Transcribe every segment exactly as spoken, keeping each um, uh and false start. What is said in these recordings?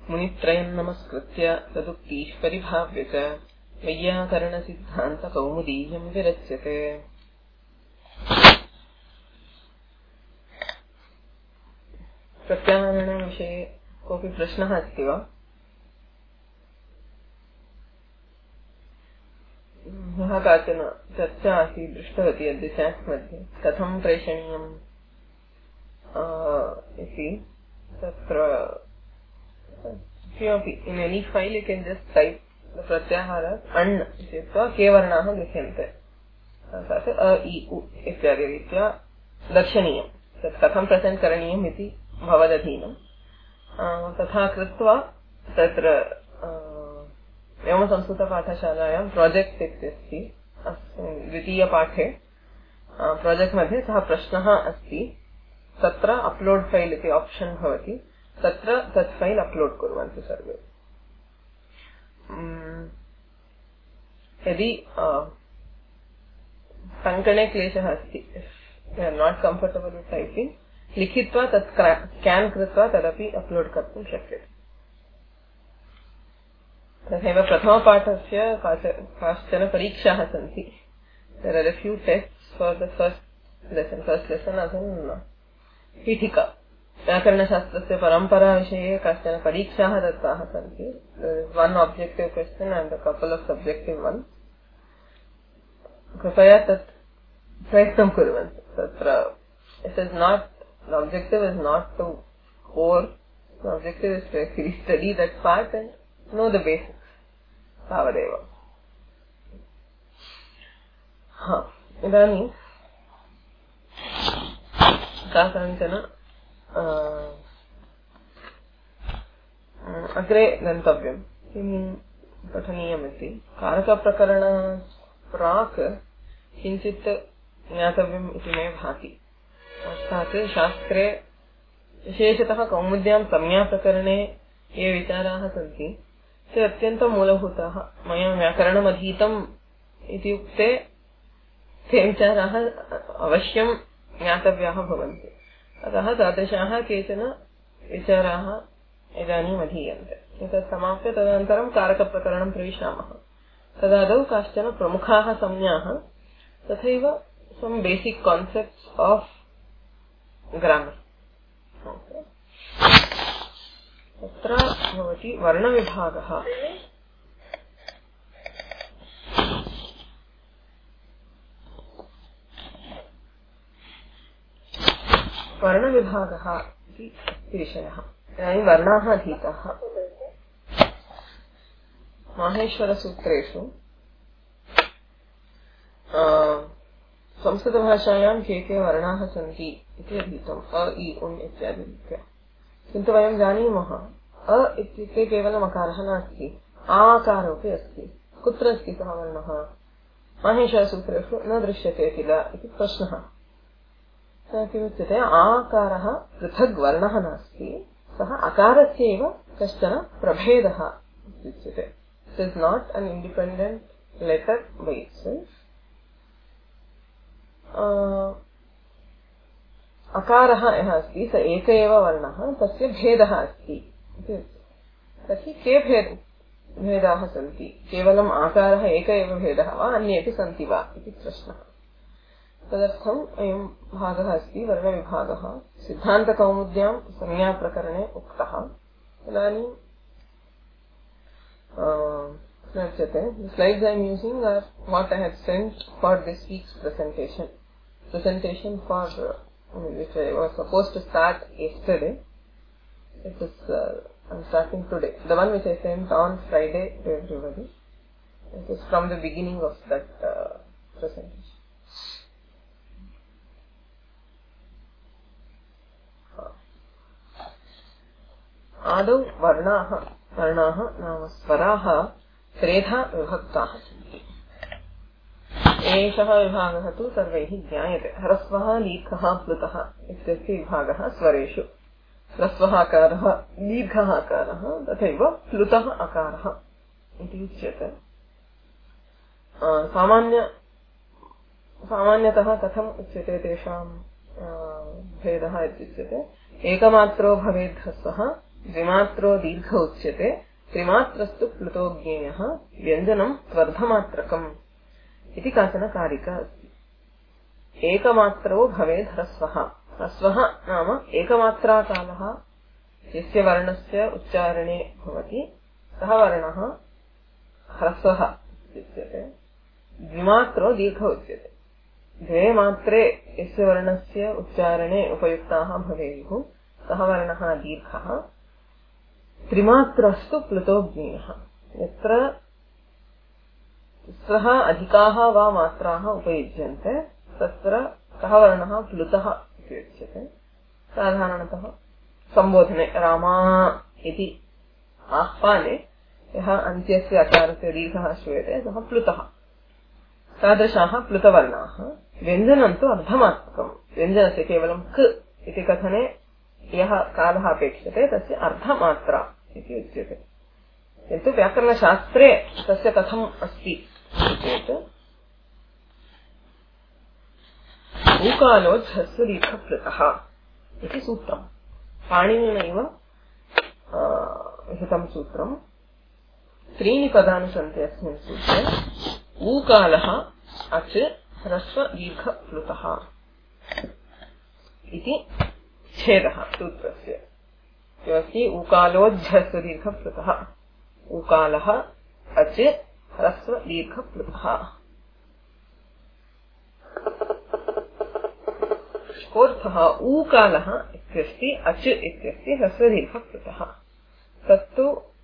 मुनित्रयं नमस्कृत्य तदुक्तीः परिभाव्य च वैयाकरणसिद्धान्तकौमुदीयं विरच्यते। प्रत्याहरणविषये कोऽपि प्रश्नः अस्ति वा? ह्यः काचन चर्चा आसीत्, दृष्टवती अद्य चैट् मध्ये कथं प्रेषणीयम् इति। तत्र किमपि in any file you can just type the pratyahara अण् इत्युक्त्वा के वर्णाः लिख्यन्ते, तत् अ इ उ इत्यादि रीत्या लक्षणीयम्। तत् कथं प्रेसेंट् करणीयम् इति भवदधीनम्। तथा कृत्वा तत्र एवं संस्कृतपाठशालायां प्रोजेक्ट् इत्यस्ति। द्वितीयपाठे प्रोजेक्ट् मध्ये सः प्रश्नः अस्ति। तत्र अपलोड फाइल इति ऑप्शन भवति, तत्र तत् फाइल अपलोड कुर्वन्तु सर्वे। यदि टङ्कणे क्लेशः अस्ति, you are not comfortable with typing, लिखित्वा तत् स्कैन कृत्वा तदपि अपलोड कर्तुं शक्यते। तथैव प्रथमपाठस्य काश्चन परीक्षाः सन्ति। There are a few tests for the first lesson. First lesson अधुना पीठिका व्याकरणशास्त्रस्य परम्परा विषये काश्चन परीक्षाः दत्ताः सन्ति। One objective question and a couple of subjective one. कृपया तत् प्रयत्नं कुर्वन्तु। तत्र it is not, the objective is not to score, the objective is to actually study that part and know the basics. तावदेव। हा, इदानीं काचन अग्रे गन्तव्यं, किं पठनीयमिति। कारकप्रकरण प्राक् किञ्चित् ज्ञातव्यम् इति मे भाति। अर्थात् शास्त्रे विशेषतः कौमुद्यां संज्ञाप्रकरणे ये विचाराः सन्ति ते अत्यन्तं मूलभूताः। मया व्याकरणमधीतम् इत्युक्ते ते विचाराः अवश्यं ज्ञातव्याः भवन्ति। अतः तादृशाः केचन विचाराः इदानीम् अधीयन्ते। एतत् समाप्य तदनन्तरं कारकप्रकरणं प्रविशामः। तदादौ काश्चन प्रमुखाः संज्ञाः तथैव सम् बेसिक् कान्सेप्ट्स् आफ् ग्रामर्। तत्र भवति वर्णविभागः। वर्णविभागः इति विषयः। इदानीं वर्णाः अधीताः। माहेश्वरसूत्रेषु संस्कृतभाषायां के के वर्णाः सन्ति इति अधीतम्, अ इ उन् इत्यादि रीत्या। किन्तु वयं जानीमः अ इत्युक्ते केवलम् अकारः नास्ति, आकारोऽपि अस्ति। कुत्र अस्ति सः वर्णः? माहेश्वरसूत्रेषु न दृश्यते किल इति प्रश्नः। किमुच्यते? आकारः पृथग् वर्णः नास्ति, सः अकारस्य एव कश्चन प्रभेदः इत्युच्यते। It is not an independent letter by itself. अकारः यः अस्ति स एक एव वर्णः, तस्य भेदः अस्ति इति। तर्हि के भेद भेदाः सन्ति? केवलम् आकारः एक एव भेदः वा, अन्येपि सन्ति वा इति प्रश्नः। तदर्थम् अयं भागः अस्ति वर्णविभागः। सिद्धान्तकौमुद्यां संज्ञाप्रकरणे उक्तः। इदानीं उच्यते, the slides I am using are what I had sent for this week's presentation. Presentation for uh, which I was supposed to start yesterday. It is uh, I am starting today. The one which I sent on Friday to everybody. It is from the beginning of that uh, presentation. आदौ वर्णाः वर्णाः नाम स्वराः त्रेधा विभक्ताः सन्ति। एषः विभागः तु सर्वैः ज्ञायते। ह्रस्वः, दीर्घः, प्लुतः इत्यस्य विभागः स्वरेषु। ह्रस्वः अकारः, दीर्घः अकारः, तथैव प्लुतः अकारः इति उच्यते। सामान्य सामान्यतः कथम् उच्यते तेषां भेदः इत्युच्यते, एकमात्रो भवेत् ह्रस्वः, द्विमात्रो दीर्घ उच्यते त्रिमात्रस्तु प्लुतो ज्ञेयः व्यञ्जनं त्वर्धमात्रकम् इति काचन कारिका अस्ति। एकमात्रो भवेद् ह्रस्वः। ह्रस्वः नाम एकमात्राकालः यस्य वर्णस्य उच्चारणे भवति सः वर्णः ह्रस्वः उच्यते। द्विमात्रो दीर्घ उच्यते। द्वे मात्रे यस्य वर्णस्य उच्चारणे उपयुक्ताः भवेयुः सः वर्णः दीर्घः। त्रिमात्रस्तु प्लुतो ज्ञेयः। यत्र तिस्रः अधिकाः वा मात्राः उपयुज्यन्ते तत्र सः वर्णः प्लुतः इति उच्यते। साधारणतः संबोधने रामा इति आह्वाने यः अन्त्यस्य अकारस्य दीर्घः श्रूयते सः प्लुतः। तादृशाः प्लुतवर्णाः। व्यञ्जनं तु अर्धमात्रकम्। व्यञ्जनस्य केवलं क इति कथने यः कालः अपेक्षते तस्य अर्धमात्रा इति उच्यते। किन्तु व्याकरणशास्त्रे तस्य कथम् अस्ति चेत् ऊकालो झस्वदीर्घप्लुतः इति सूत्रम्। पाणिनिनैव हितं सूत्रम्। त्रीणि पदानि सन्ति अस्मिन् सूत्रे। ऊकालः अच् ह्रस्वदीर्घप्लुतः इति छेदः सूत्रस्य। किमस्ति? ऊकालोज्झस्वदीर्घप्लुतः। ऊकालः अच् ह्रस्वदीर्घप्लुतः। कोऽर्थः? ऊकालः इत्यस्ति अच् इत्यस्ति ह्रस्वदीर्घप्लुतः। तत्तु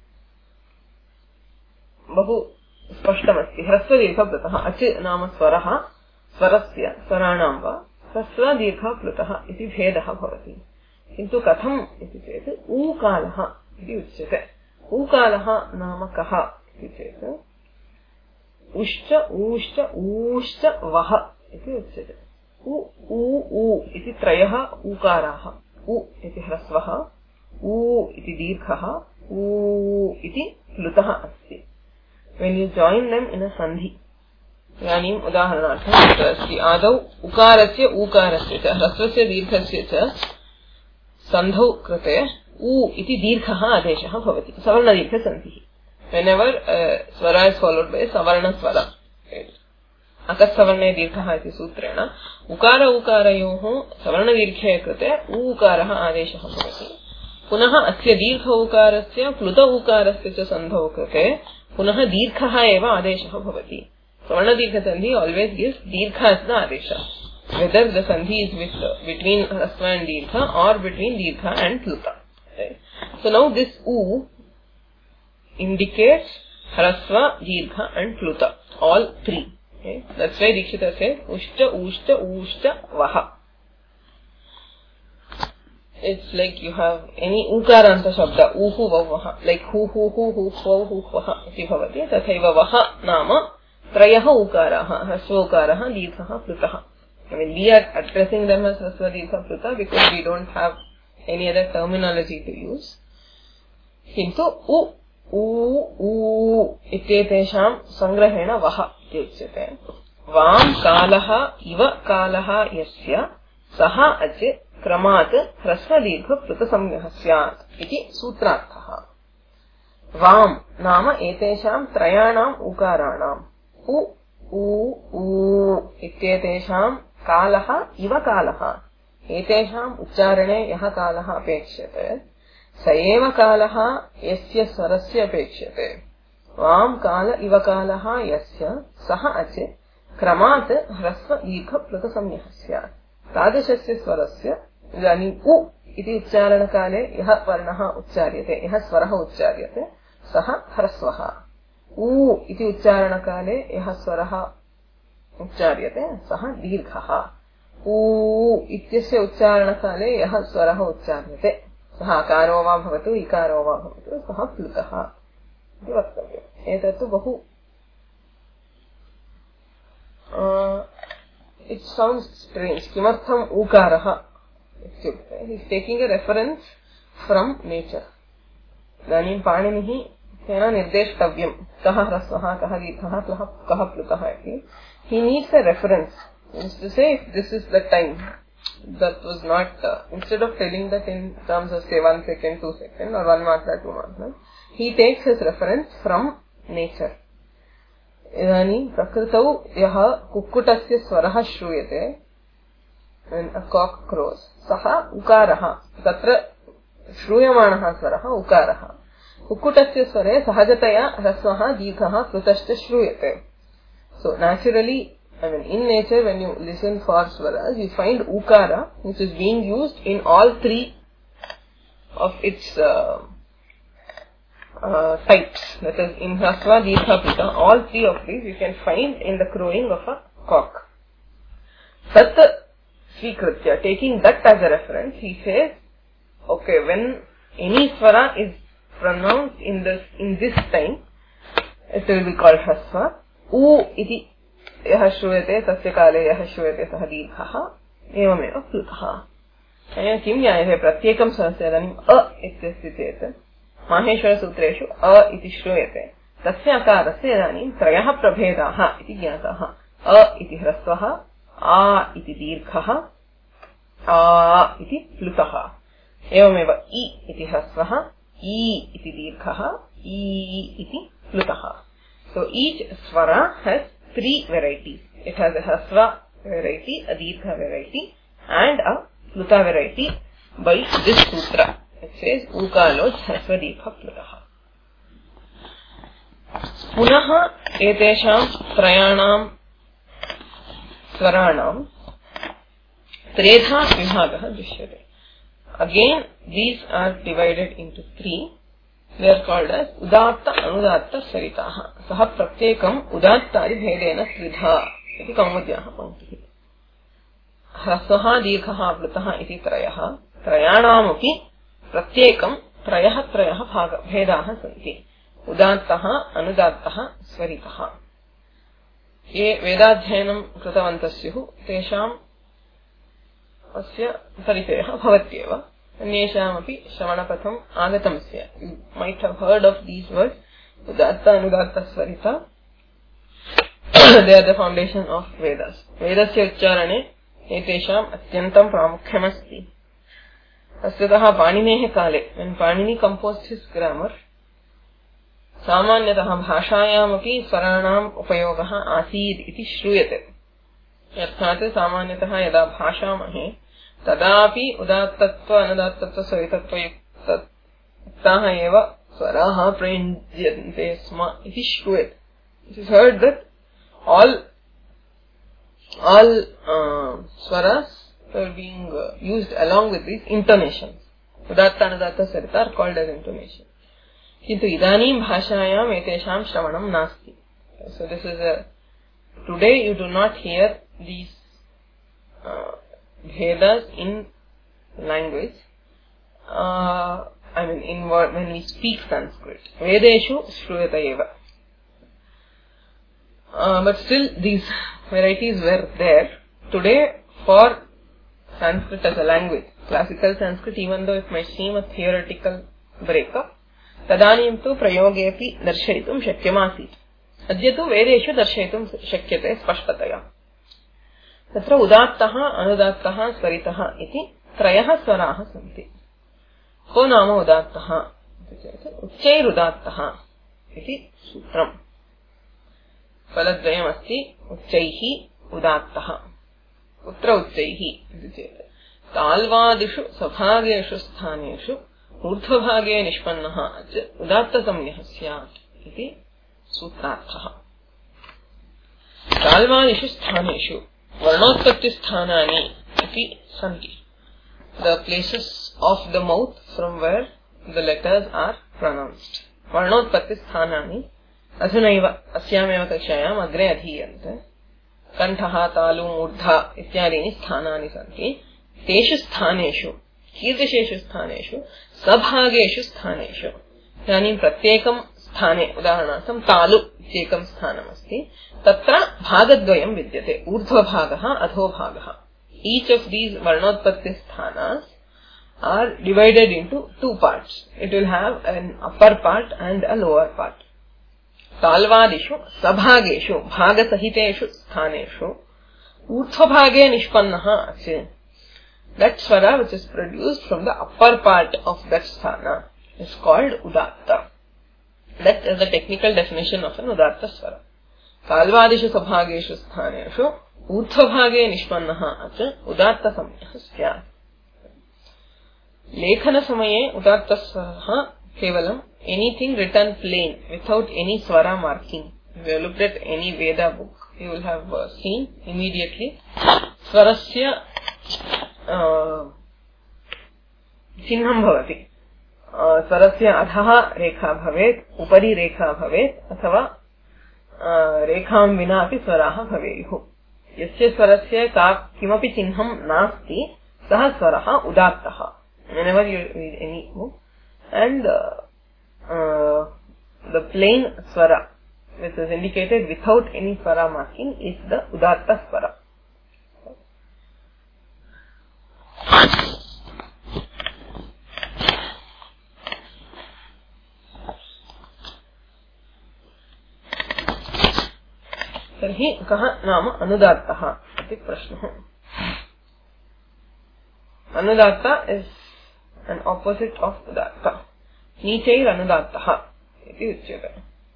बहु स्पष्टमस्ति। ह्रस्वदीर्घप्लुतः अच् नाम स्वरः, स्वरस्य स्वराणां वा ह्रस्वदीर्घप्लुतः इति भेदः भवति। किन्तु कथम् इति चेत् ऊकालः इति उच्यते। ऊकालः नाम कः इति चेत् उश्च ऊश्च ऊश्च वः इति उच्यते। उ ऊ ऊ इति त्रयः ऊकाराः। उ इति ह्रस्वः, ऊ इति दीर्घः, ऊ इति प्लुतः अस्ति। When you join them in a sandhi, इदानीम् उदाहरणार्थम् अत्र अस्ति आदौ उकारस्य ऊकारस्य च ह्रस्वस्य दीर्घस्य च सन्धौ कृते ऊ इति दीर्घः आदेशः भवति। सवर्णदीर्घसन्धिः। Whenever uh, swara is followed by savarna swara, अकस्सवर्णे दीर्घः इति सूत्रेण उकार उकारयोः सवर्णदीर्घे कृते ऊकारः आदेशः भवति। पुनः अस्य दीर्घ उकारस्य प्लुत उकारस्य च सन्धौ कृते पुनः दीर्घः एव आदेशः भवति। सवर्णदीर्घसन्धि always gives दीर्घ as the adesha, whether the sandhi is with uh, between hrasva and dirgha or between dirgha and pluta. Right? So now this u indicates hrasva, dirgha and pluta, all three. Okay? That's why Dikshita says ushta, ushta, ushta, vaha. It's like you have any ukaranta shabda, uhu vavaha, like hu hu hu hu hu hu vaha iti bhavati. Tathaiva vaha nama trayah ukaraha, hrasva ukaraha, dirgha, plutaha. I mean, we are addressing them as hrasva, dirgha, pluta because we don't have any other terminology to use. Kintu u u u ityetesham sangrahena vaha ityuchyate. Vam kalaha iva kalaha yasya saha ache क्रमात् ह्रस्वदीर्घप्लुतसंज्ञः स्यात् इति सूत्रार्थः। वाम् नाम एतेषां त्रयाणाम् उकाराणाम् उ ऊ ऊ इत्येतेषां कालः इव कालः, एतेषाम् उच्चारणे यः कालः अपेक्ष्यते स एव कालः यस्य स्वरस्य अपेक्ष्यते। वाम् काल इव कालः यस्य सः अच् क्रमात् ह्रस्वदीर्घप्लुतसंज्ञः स्यात्। तादृशस्य स्वरस्य इदानीम् उ इति उच्चारणकाले यः वर्णः उच्चार्यते, यः स्वरः उच्चार्यते सः ह्रस्वः। ऊ इति उच्चारणकाले यः स्वरः उच्चार्यते सः दीर्घः। ऊ इत्यस्य उच्चारणकाले यः स्वरः उच्चार्यते सः अकारो वा भवतु इकारो वा भवतु सः प्लुतः इति वक्तव्यम्। एतत्तु बहु it sounds strange. किमर्थम् ऊकारः इत्युक्ते he is taking a reference from nature. इदानीं पाणिनिः तेन निर्देष्टव्यम् कः ह्रस्वः कः दीर्घः कः प्लुतः इति. He needs a reference. He needs to say if this is the time that was not, uh, instead of telling that in terms of say one second, two second or one matra, two matra, he takes his reference from nature. इदानीं प्रकृतौ यः कुक्कुटस्य स्वरः श्रूयते, when a cock crows, सः उकारः, तत्र श्रूयमाणः स्वरः उकारः. कुक्कुटस्य स्वरे सहजतया ह्रस्वः दीर्घः प्लुतश्च श्रूयते. So naturally, I mean, in nature, when you listen for swaras, you find ukara, which is being used in all three of its uh, uh, types. That is, in hrasva, dirgha, pluta, all three of these you can find in the crowing of a cock. Tat svikritya, taking that as a reference, he says, okay, when any swara is pronounced in this in this time, it will be called hrasva. U iti यः श्रूयते तस्य काले यः श्रूयते सः दीर्घः, एवमेव प्लुतः. अनेन किं ज्ञायते? प्रत्येकं स्वरस्य इदानीम् अ इत्यस्ति चेत् माहेश्वरसूत्रेषु अ इति श्रूयते, तस्य अकारस्य इदानीं त्रयः प्रभेदाः इति ज्ञाताः. अ इति ह्रस्वः, आ इति दीर्घः, आ इति प्लुतः. एवमेव इ इति ह्रस्वः, इ इति दीर्घः, इ इति प्लुतः. So each swara has three varieties. It has a hasva variety, a dirgha variety, and a pluta variety by this sutra. It says ukaloch hasva dirgha plutaha. Punaha etesham trayanam swaranam tredha vibhagah drishyate. Again, these are divided into three. They are called as udatta anudatta saritaha. Saha pratyekam udattari bhedena tridha iti kaumudyaha panktihi. Hrasvaha dirghaha plutaha iti trayaha. Trayanamapi pratyekam trayaha trayaha bhaga bhedaha santi. Udattaha anudattaha svaritaha. Ye vedadhyanam krutavantasyuh tesham asya parichayah bhavatyeva. Anyeshamapi Shravanapatham Agatamsya. You might have heard of these words. Udatta, Anudatta, Svarita. They are the foundation of Vedas. Vedasya Ucharane Etesham Atyantam Pramukhyamasti. Asyataha Paninehe Kale. When Panini composed his grammar, Samanyataha Bhashayamapi Swaranam Upayogaha Asid iti Shruyate. Yathate Samanyataha Yada Bhashamahe तदापि उदात्तत्व अनुदात्तत्व सवितत्व युक्ताः एव स्वराः प्रयुज्यन्ते स्म इति श्रूयते. It is heard that all all uh, swaras are being uh, used along with these intonations. उदात्त अनुदात्त सरिता are called as intonation. किन्तु इदानीं भाषायाम् एतेषां श्रवणं नास्ति. So this is a today you do not hear these uh, Vedas in language. Uh, I mean, in word, when we speak Sanskrit. Vedeshu Shruyata eva. Uh, but still, these varieties were there. Today, for Sanskrit as a language, classical Sanskrit, even though it might seem a theoretical breakup, tadanim tu prayogepi darshayitum shakyamasit. Adya tu Vedeshu darshayitum shakyate spashtataya. तत्र उदात्तः अनुदात्तः स्वरितः इति त्रयः स्वराः सन्ति. को नाम उदात्तः इति चेत् उच्चैरुदात्तः इति सूत्रम्. फलद्वयमस्ति उच्चैः उदात्तः. कुत्र उच्चैः इति चेत् ताल्वादिषु सभागेषु स्थानेषु ऊर्ध्वभागे निष्पन्नः च उदात्तसंज्ञः स्यात् इति सूत्रार्थः. ताल्वादिषु स्थानेषु Varnotpatti sthanani iti santi. The places of the mouth from where the letters are pronounced. Varnotpatti sthanani adhunaiva asyameva kakshayam agre adhiyante. Kantha, talu, murdha ityadini sthanani santi. Teshu sthaneshu कीर्तिशेषु स्थानेषु सबभागेषु स्थानेषु इदानीं प्रत्येकं स्थाने उदाहरणार्थं तालु इत्येकं स्थानमस्ति तत्र भागद्वयं विद्यते ऊर्ध्वभागः अधोभागः each of these varnotpatti sthanas are divided into two parts. It will have an upper part and a lower part. Talvadishu sabhageshu bhagasahiteshu sthaneshu ऊर्ध्वभागे निष्पन्नः अस्ति that swara which is produced from the upper part of that sthana is called udatta. That is the technical definition of an udatta swara. Talvadishu sabhageshu sthaneshu urdhvabhage nishpannaha at udatta samyah syat. Lekhana samaye udatta swara kevalam anything written plain without any swara marking. If you have looked at any Veda book, you will have uh, seen immediately swarasya uh, चिह्नं भवति. स्वरस्य अधः रेखा भवेत्, उपरि रेखा भवेत् अथवा रेखां विना अपि स्वराः भवेयुः. यस्य स्वरस्य का किमपि चिह्नं नास्ति सः स्वरः उदात्तः. Whenever you read any book, and uh, uh, the plain swara which is indicated without any swara marking is the udatta swara. तर्हि कः नाम अनुदात्तः इति प्रश्नः. Anudatta is an opposite of udatta. नीचैर अनुदात्तः इति उच्यते.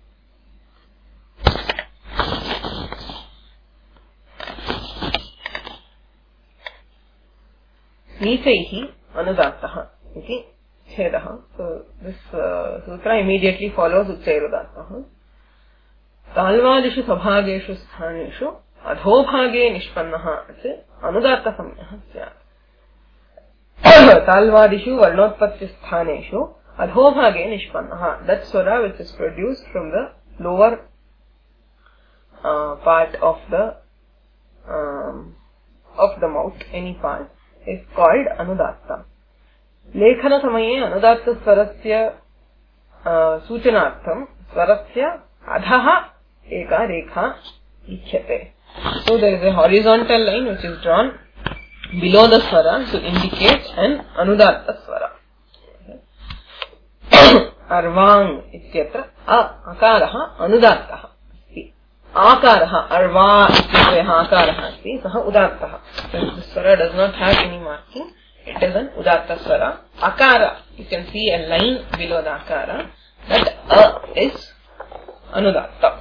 नीचैः अनुदात्तः इति छेदः. So this uh, sutra immediately follows उच्चैरुदात्तः. ताल्वादिषु सभागेषु स्थानेषु अधोभागे निष्पन्नः अस्य अनुदात्त संज्ञः स्यात्. ताल्वादिषु वर्णोत्पत्ति स्थानेषु अधोभागे निष्पन्नः, that swara which is produced from the lower uh, part of the um, of the mouth, any part, is called anudatta. लेखन समये अनुदात्त स्वरस्य सूचनार्थं स्वरस्य अधः eka rekha likhyate. So there is a horizontal line which is drawn below the swara to indicate an anudatta swara. Arvang ityatra a akaraha anudattah asti. Akaraha arva ityatra akaraha asti saha udattah. Since the swara does not have any marking, it is an udatta swara. Akara, you can see a line below the akara. That a is अनुदात्तः.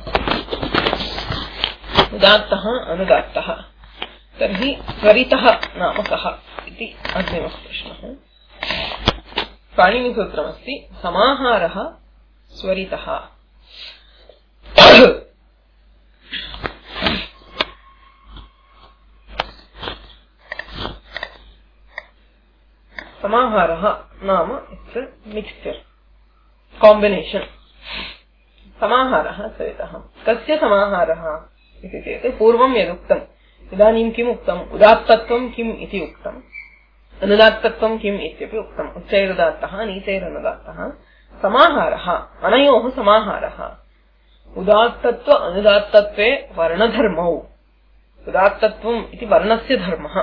उदात्तः अनुदात्तः. तर्हि स्वरितः नाम कः इति अग्रिमः प्रश्नः. पाणिनिसूत्रमस्ति समाहारः स्वरितः. समाहारः नाम it's a mixture, combination. समाहारः स्वरितः. कस्य समाहारः इति चेत् पूर्वं यदुक्तम्, इदानीं किम् उक्तम्, उदात्तत्वं किम् इति उक्तम्, अनुदात्तत्वं किम् इत्यपि उक्तम्. उच्चैरुदात्तः नीचैरनुदात्तः. समाहारः अनयोः समाहारः. उदात्तत्व अनुदात्तत्वे वर्णधर्मौ. उदात्तत्वम् इति वर्णस्य धर्मः,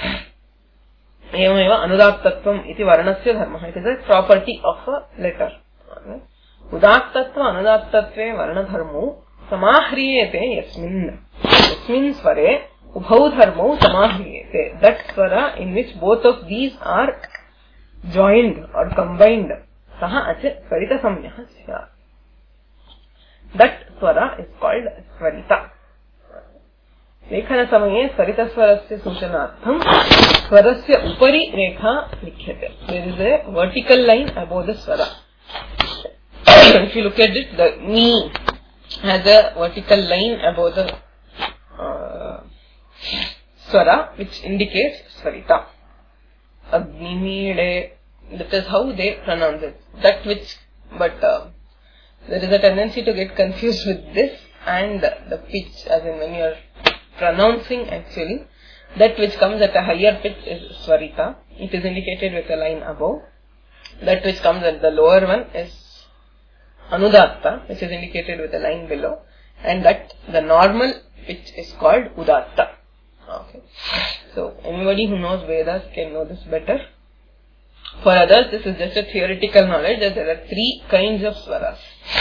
एवमेव अनुदात्तत्वम् इति वर्णस्य धर्मः. It is a property of a letter. उदात्तत्व अनुदात्तत्वे वर्णधर्मौ समाह्रियेते यस्मिन् यस्मिन् स्वरे उभौ धर्मौ समाह्रियेते. That swara in which both of these are joined or combined, सः अस्य स्वरित संज्ञः स्यात्. That swara is called Swarita. लेखन समये स्वरित स्वरस्य सूचनार्थं स्वरस्य उपरि रेखा लिख्यते. There is a vertical line above the swara. If you look at it, the ni has a vertical line above the uh, swara which indicates swarita. Agnimide, that is how they pronounce it. That which, but uh, there is a tendency to get confused with this and the pitch, as in when you are pronouncing actually, that which comes at a higher pitch is swarita. It is indicated with a line above. That which comes at the lower one is anudatta, which is indicated with a line below, and that the normal pitch is called udatta. Okay. So anybody who knows Vedas can know this better. For others, this is just a theoretical knowledge that there are three kinds of swaras: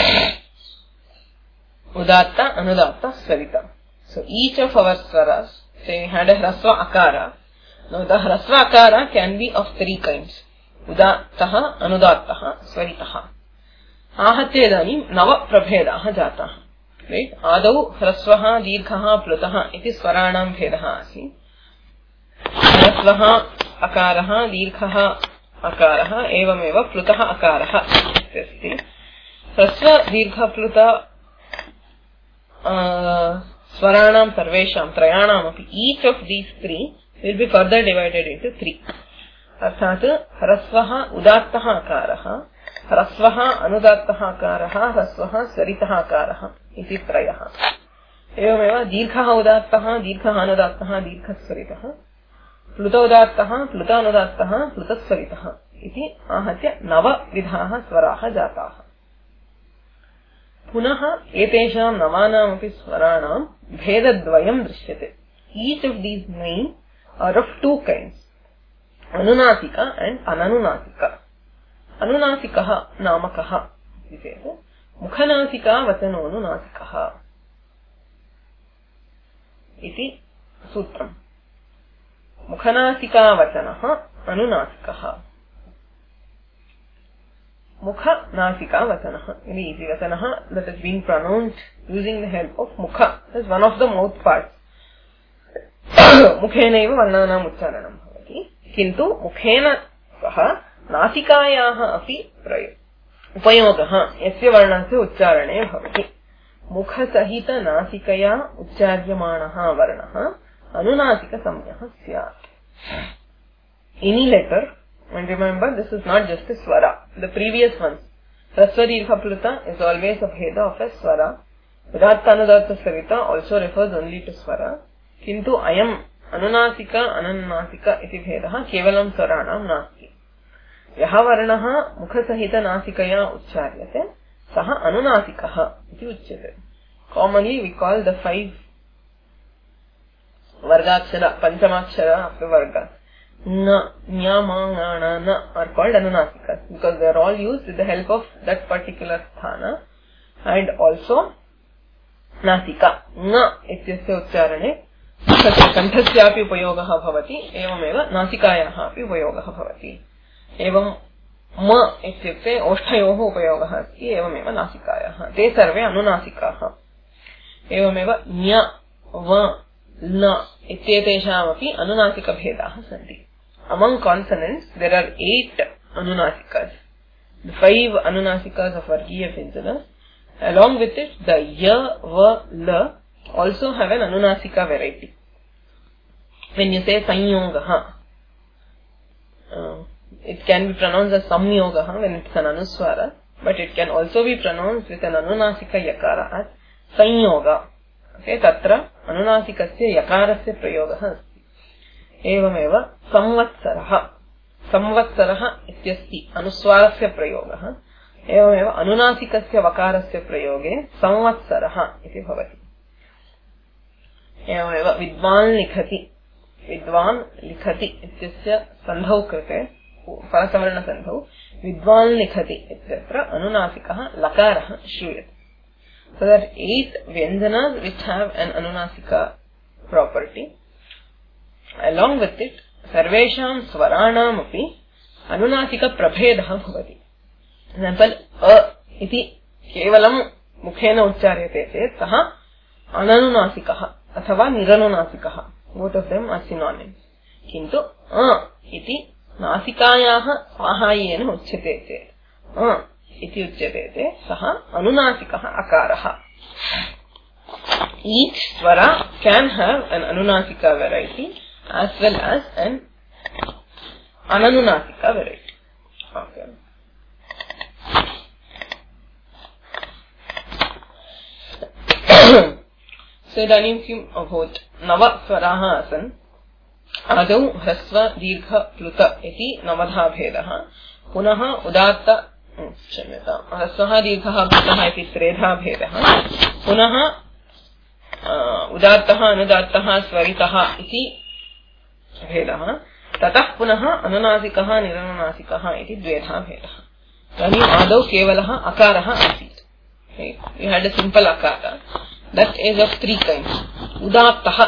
udatta, anudatta, swarita. So each of our swaras, say we had a hrasva akara, Now the hrasva akara can be of three kinds. Udattah, anudattah, swaritah. आहत्य इदानीं नव प्रभेदाः जाताः. Right? आदौ ह्रस्वः दीर्घः प्लुतः इति स्वराणां भेदः आसीत्. ह्रस्वः अकारः दीर्घः अकारः एवमेव प्लुतः अकारः अस्ति. ह्रस्व दीर्घ प्लुत स्वराणां सर्वेषां त्रयाणामपि each of these three will be further divided into three. अर्थात् ह्रस्वः उदात्तः अकारः, ह्रस्वः अनुदात्तः अकारः, ह्रस्वः स्वरितः अकारः इति त्रयः. एवमेव दीर्घः उदात्तः, दीर्घः अनुदात्तः, दीर्घस्वरितः, प्लुत उदात्तः, प्लुत अनुदात्तः, प्लुतस्वरितः इति आहत्य नवविधाः स्वराः जाताः. पुनः एतेषां नवानामपि स्वराणां भेदद्वयं दृश्यते. Each of these nine are of two kinds, अनुनासिका and अननुनासिका. अनुनासिकः नाम कः इति चेत् मुखनासिका वचनोऽनुनासिकः इति सूत्रम्. मुखनासिका वचनः अनुनासिकः. मुखनासिका वचनः इति वचनः that is being pronounced using the help of mukha as one of the mouth parts. मुखेनैव वर्णानाम् उच्चारणं भवति, किन्तु मुखेन सह नासिकायाः अपि उपयोगः यस्य वर्णस्य उच्चारणे भवति. मुखसहित नासिकया उच्चार्यमाणः वर्णः अनुनासिकसंज्ञः स्यात्. Any letter, and remember this is not just a swara. The previous ones, hrasva dirgha pluta is always a bheda of a swara. Udatta anudatta swarita also refers only to swara. किन्तु अयम् अनुनासिका अननुनासिका इति भेदः केवलं स्वराणां नास्ति. यः वर्णः मुखसहितनासिकया उच्चार्यते सः अनुनासिकः इति उच्यते. Commonly we call the five vargakshara, panchamaksara of the vargas, na, nya, ma, nga, na, na are called anunaसिkas because they are all used with the help of that particular sthana. And also nasika, na इत्यस्य उच्चारणे कंठस्यापि उपयोगः भवति, एवमेव नासिकायाः अपि उपयोगः भवति. एवं म इत्युक्ते ओष्ठयोः उपयोगः अस्ति, एवमेव नासिकायाः. ते सर्वे अनुनासिकाः. एवमेव ञ व ल इत्येतेषामपि अनुनासिकभेदाः सन्ति. Among consonants there are eight anunasikas. The five anunasikas of Vargiya Vyajana. Along with it, the y, v, l also have an anunasika variety. When you say sanyogaha, uh, it can be pronounced as samyogaha when it's an anuswara, but it can also be pronounced with an anunasika yakara as sanyoga. Okay, tatra anunasikasya yakarasya prayogah asti. Evameva samvatsarah. Samvatsarah ityasti anuswarasya prayogah. Evameva anunasikasya vakarasya prayoge samvatsarah iti bhavati. एवमेव विद्वान् लिखति. विद्वान् लिखति इत्यस्य सन्धौ कृते परसवर्णसन्धौ विद्वान् लिखति इत्यत्र अनुनासिकः लकारः श्रूयते. So there are eight vyanjanas which have an anunasika property. Along with it, सर्वेषां स्वराणाम् अपि अनुनासिक प्रभेदः भवति. एक्साम्पल अ इति केवलं मुखेन उच्चार्यते चेत् सः अननुनासिकः अथवा निरनुनासिकः. Both of them are synonyms. किन्तु अ इति नासिकायाः साहाय्येन उच्यते चेत् अ इति उच्यते चेत् सः अनुनासिकः अकारः. Each swara can have an anunasika variety as well as an ananunasika variety. Okay. So इदानीं किम् अभूत्? नव स्वराः आसन्. आदौ ह्रस्व दीर्घ प्लुत इति नवधा भेदः. पुनः उदात्त क्षम्यताम् ह्रस्वः दीर्घः प्लुतः इति त्रेधा भेदः. पुनः उदात्तः अनुदात्तः स्वरितः इति भेदः. ततः पुनः अनुनासिकः निरनुनासिकः इति द्वेधा भेदः. इदानीम् आदौ केवलः अकारः आसीत्. We had a simple akara. That is of three kinds. Udattaha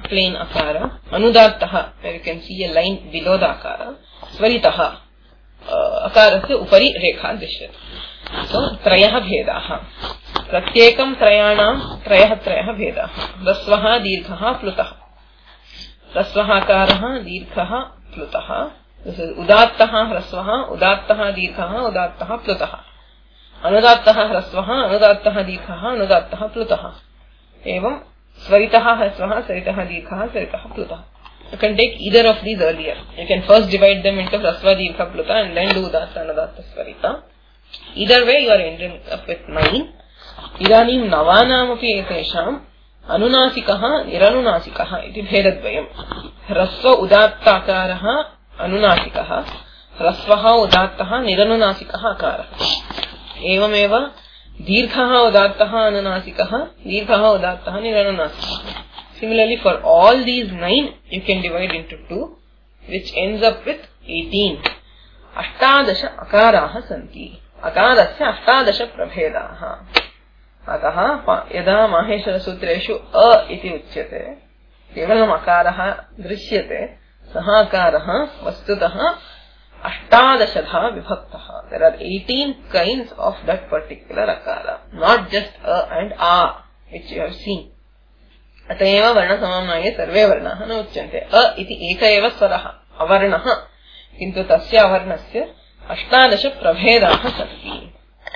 plain akara, anudattaha, where you can see a line below the akara, svaritaha, uh, akarasya upari rekha drishyate. So, trayah bhedaha. Pratyekam trayanam trayah trayah bhedaha. Rasvaha dirghaha plutaha. Rasvaha akaraha dirghaha plutaha. This is udattaha rasvaha, udattaha dirghaha, udattaha plutaha. Anudattaha rasvaha, anudattaha dirghaha, anudattaha plutaha. Evam svaritaha rasvaha, svaritaha dirghaha, svaritaha plutaha. You can take either of these earlier. You can first divide them into rasva, dirgha, pluta and then do udatta, anudatta, svarita. Either way, you are ending up with nine. Idanim navanam api etesham anunasikaha niranunasikaha iti bhedadvayam. Rasva udatta akaraha anunasikaha, rasvaha udattaha niranunasikaha akaraha. Evameva dirghaha udattaha anunasikaha, dirghaha udattaha niranunasikaha. Similarly, for all these nine, you can divide into two, which ends up with eighteen. Ashtadasha akaraha santi. Akarasya ashtadasha prabhedaha. Ataha yada maheshwara sutreshu a iti uchyate kevalam akaraha drishyate saha akaraha vastutaha ashtadashadha vibhaktaha. There are eighteen kinds of that particular akara, not just a and a, which you have seen. Atayeva varna samamnaye sarve varnaha na uchyante. A iti eka eva swaraha avarnaha, kintu tasya avarnasya ashtadasha prabhedaha santi.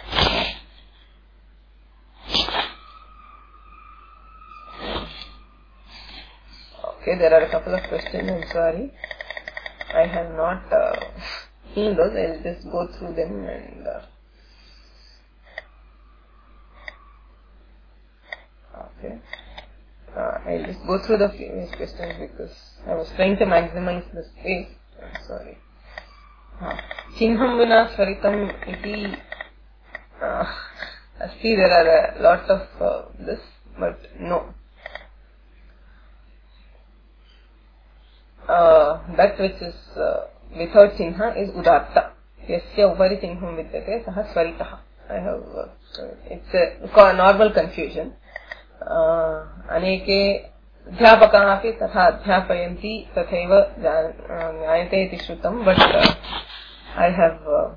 Okay, there are a couple of questions. I'm sorry, I have not uh, seen those. I'll just go through them and uh, okay. Uh, I'll just go through the previous questions because I was trying to maximize the space. I'm sorry. Chinham vina svaritam iti uh, asti. There are a lot of uh, this, but no. Uh, that which is uh, without chinha is udatta. Yasya upari chinham vidyate saha svaritaha. I have uh, it's a normal confusion. Uh, aneke adhyapakaः अपि तथा अध्यापयन्ति तथैव ज्ञायते इति श्रुतं, but uh, I have uh,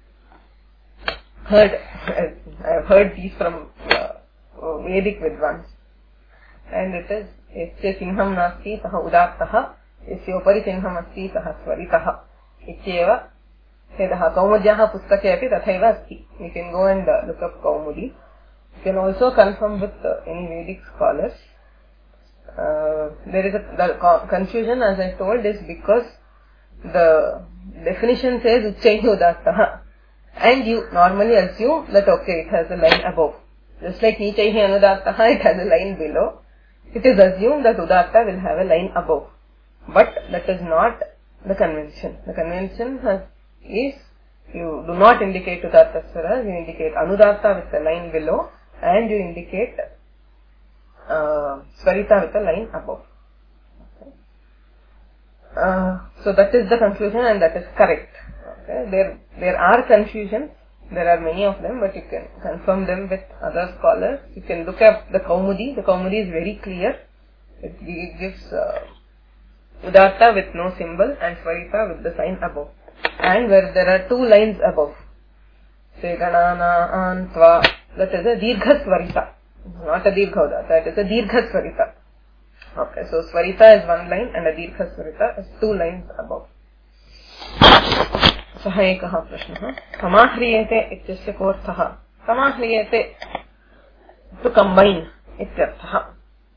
heard I have heard these from uh, Vedic Vidvans, and it is यस्य सिंहं नास्ति सः उदात्तः, यस्य उपरि सिंहम् अस्ति सः स्वरितः इत्येव भेदः. कौमुद्याः पुस्तके अपि तथैव अस्ति. You can go and uh, look up Kaumudi. You can also confirm with uh, any Vedic scholars. Uh, there is a the co- confusion, as I told, is because the definition says Uchchaihi Udattaha, and you normally assume that okay, it has a line above. Just like Nichaihi Anudattaha, it has a line below. It is assumed that Udatta will have a line above, but that is not the convention. The convention has is you do not indicate Udatta swaras, you indicate Anudatta with a line below, and you indicate uh, Swarita with a line above. Okay. Uh, so that is the conclusion, and that is correct. Okay. There there are confusions, there are many of them, but you can confirm them with other scholars. You can look at the Kaumudi. The Kaumudi is very clear. It gives uh, Udatta with no symbol and Swarita with the sign above. And where there are two lines above, say Ganana Antva, that is a Dirgha Swarita, not a Dirgha Udatta, that is a Dirgha Swarita. Okay, so Swarita is one line and a Dirgha Swarita is two lines above. Saha ekaha prashnaha. Samahriyate ityasya koर्थः. Samahriyate, to combine ityarthः.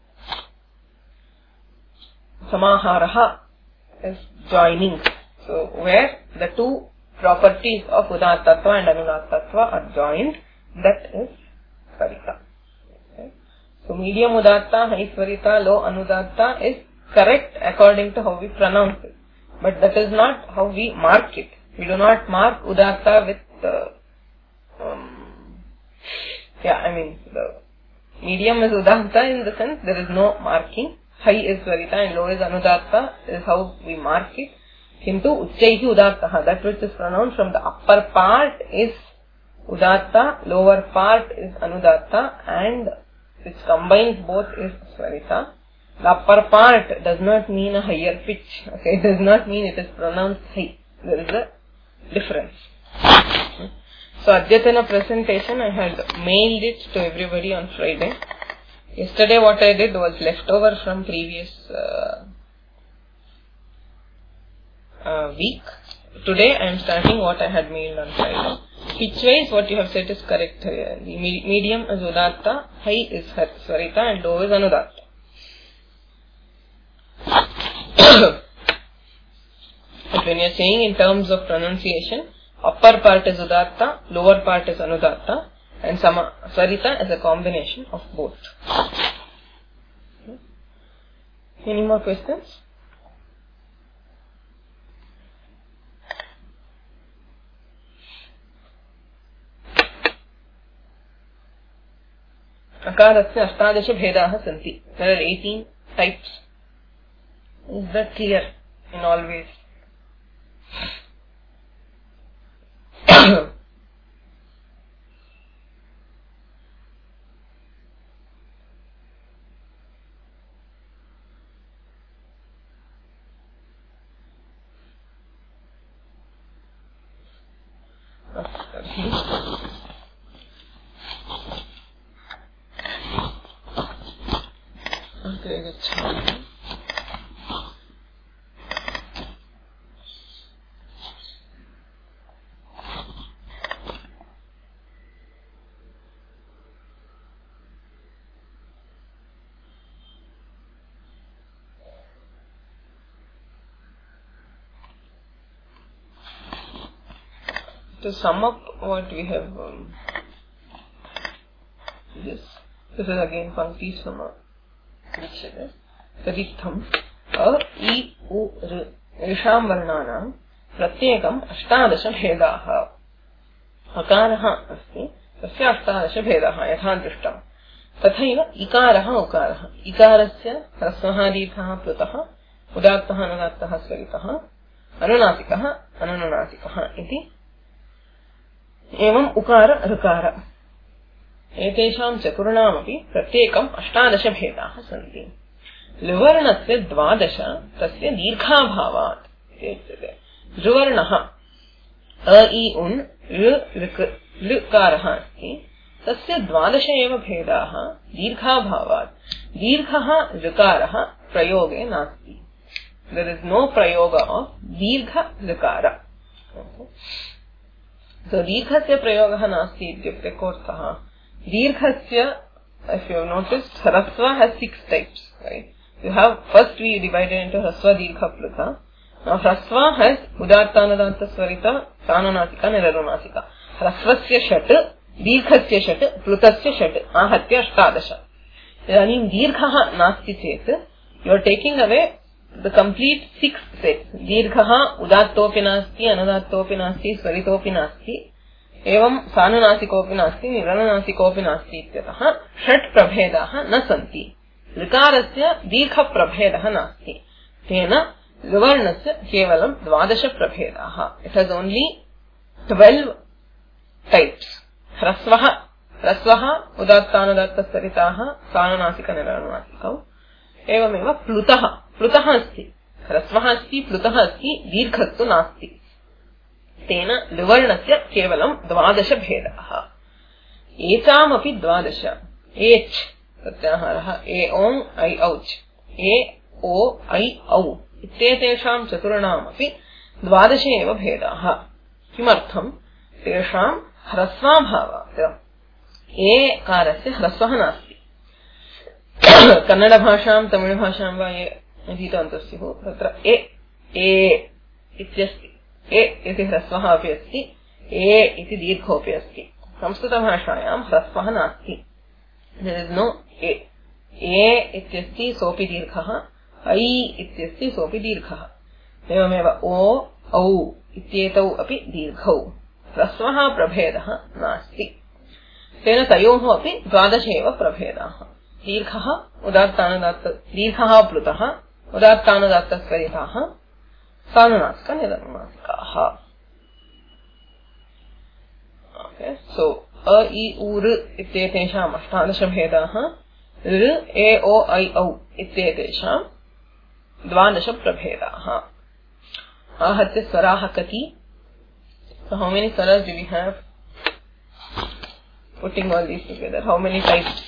Samaharaha is joining. So, where the two properties of Udattatva and Anudattatva are joined, that is Swarita. Okay. So, medium Udatta, high Swarita, low Anudatta is correct according to how we pronounce it. But that is not how we mark it. We do not mark Udatta with, uh, um, yeah, I mean, the medium is Udatta in the sense there is no marking. High is Swarita and low is Anudatta is how we mark it. Kintu Uchchaihi Udattaha, that which is pronounced from the upper part is Udatta, lower part is Anudatta, and which combines both is Swarita. The upper part does not mean a higher pitch. Okay, it does not mean it is pronounced high. There is a difference. So, Adyatana presentation, I had mailed it to everybody on Friday. Yesterday what I did was leftover from previous uh, uh, week. Today I am starting what I had mailed on Friday. Pitch wise what you have said is correct. The medium is Udatta, high is Swarita and low is Anudatta. But when you are saying in terms of pronunciation, upper part is Udatta, lower part is Anudatta, and Sama, Swarita is a combination of both. Any more questions? Akarasya ashtadasha bhedaha santi. There are eighteen types. Is that clear in all ways? To sum up what we have, um, this, this is again Pankti Sama, which is Taditham, A, I, U, R, Esham Varnanam, Pratyekam, Ashtadasha Bhedaha, Akaraha Asti, Tasya Ashtadasha Bhedaha, Yatha Drishtam, Tathaiva, Ikaraha Ukaraha, Ikarasya, Rasmaha Dīrghaha Plutaha, Udattaha Anudattaha Swaritaha, Anunasikaha, Anunasikaha, iti एवं उकार ऋकार एतेषां चतुर्णामपि प्रत्येकम् अष्टादश भेदाः सन्ति. लुवर्णस्य द्वादश तस्य दीर्घाभावात् इत्युक्ते लुवर्णः अ इ उन् ऋ ऋक् लृकारः अस्ति, तस्य द्वादश एव भेदाः दीर्घाभावात्. दीर्घः ऋकारः प्रयोगे नास्ति. There is no prayoga of दीर्घ ऋकार. So, Dirghasya prayogaha nasti ityukte korthaha. Dirghasya, if you have noticed, Hrasva has six types, right? You have, first we divided into Hrasva, Dirgha, Plutha. Now, Hrasva has Udatta, Anudatta, Swarita, Sananasika, Nirarunasika. Hrasvasya shat, Dirghasya shat, Plutasya shat, Ahatya ashtadasha. Idanim Dirghaha nasti chet, you are taking away the complete six sets. Dirghaha udattopi nasti, anudattopi nasti, swaritopi nasti, evam sanunasikopi nasti, niranunasikopi nasti ityatah षट् प्रभेदाः न सन्ति. ऋकारस्य दीर्घ प्रभेदः नास्ति. तेन लुवर्णस्य केवलं द्वादश प्रभेदाः. It has only twelve types. ह्रस्वः ह्रस्वः उदात्तानुदात्तस्वरिताः सानुनासिकनिरनुनासिकौ. एवमेव प्लुतः प्लुतः अस्ति, ह्रस्वः अस्ति, प्लुतः अस्ति, दीर्घस्तु नास्ति. तेन लुवर्णस्य केवलं द्वादश भेदाः. एतामपि द्वादश. एच् प्रत्याहारः ए ओङ् ऐ औच्, ए ओ ऐ औ इत्येतेषां चतुर्णामपि द्वादश एव भेदाः. किमर्थं? तेषां ह्रस्वाभावात्. ए कारस्य ह्रस्वः नास्ति. कन्नड भाषां तमिळ भाषां वा ये अधीतवन्तः स्युः तत्र ए ए इत्यस्ति. ए इति ह्रस्वः अपि अस्ति, ए इति दीर्घोऽपि अस्ति. संस्कृतभाषायां ह्रस्वः नास्ति. देयर इज नो ए. ए इत्यस्ति सोऽपि दीर्घः, ऐ इत्यस्ति सोऽपि दीर्घः. एवमेव ओ औ इत्येतौ अपि दीर्घौ. ह्रस्वः प्रभेदः नास्ति. तेन तयोः अपि द्वादश एव प्रभेदाः. दीर्घः उदात्तानुदात्त दीर्घः प्लुतः उदात्तानुदात्तस्वरिताः सानुनासिक निरनुनासिकाः. Okay, so अ इ उ ऋ इत्येतेषाम् अष्टादश भेदाः. ऋ ए ओ ऐ औ इत्येतेषां द्वादश प्रभेदाः। आहत्य स्वराः कति? So how many swaras do we have? Putting all these together, how many types?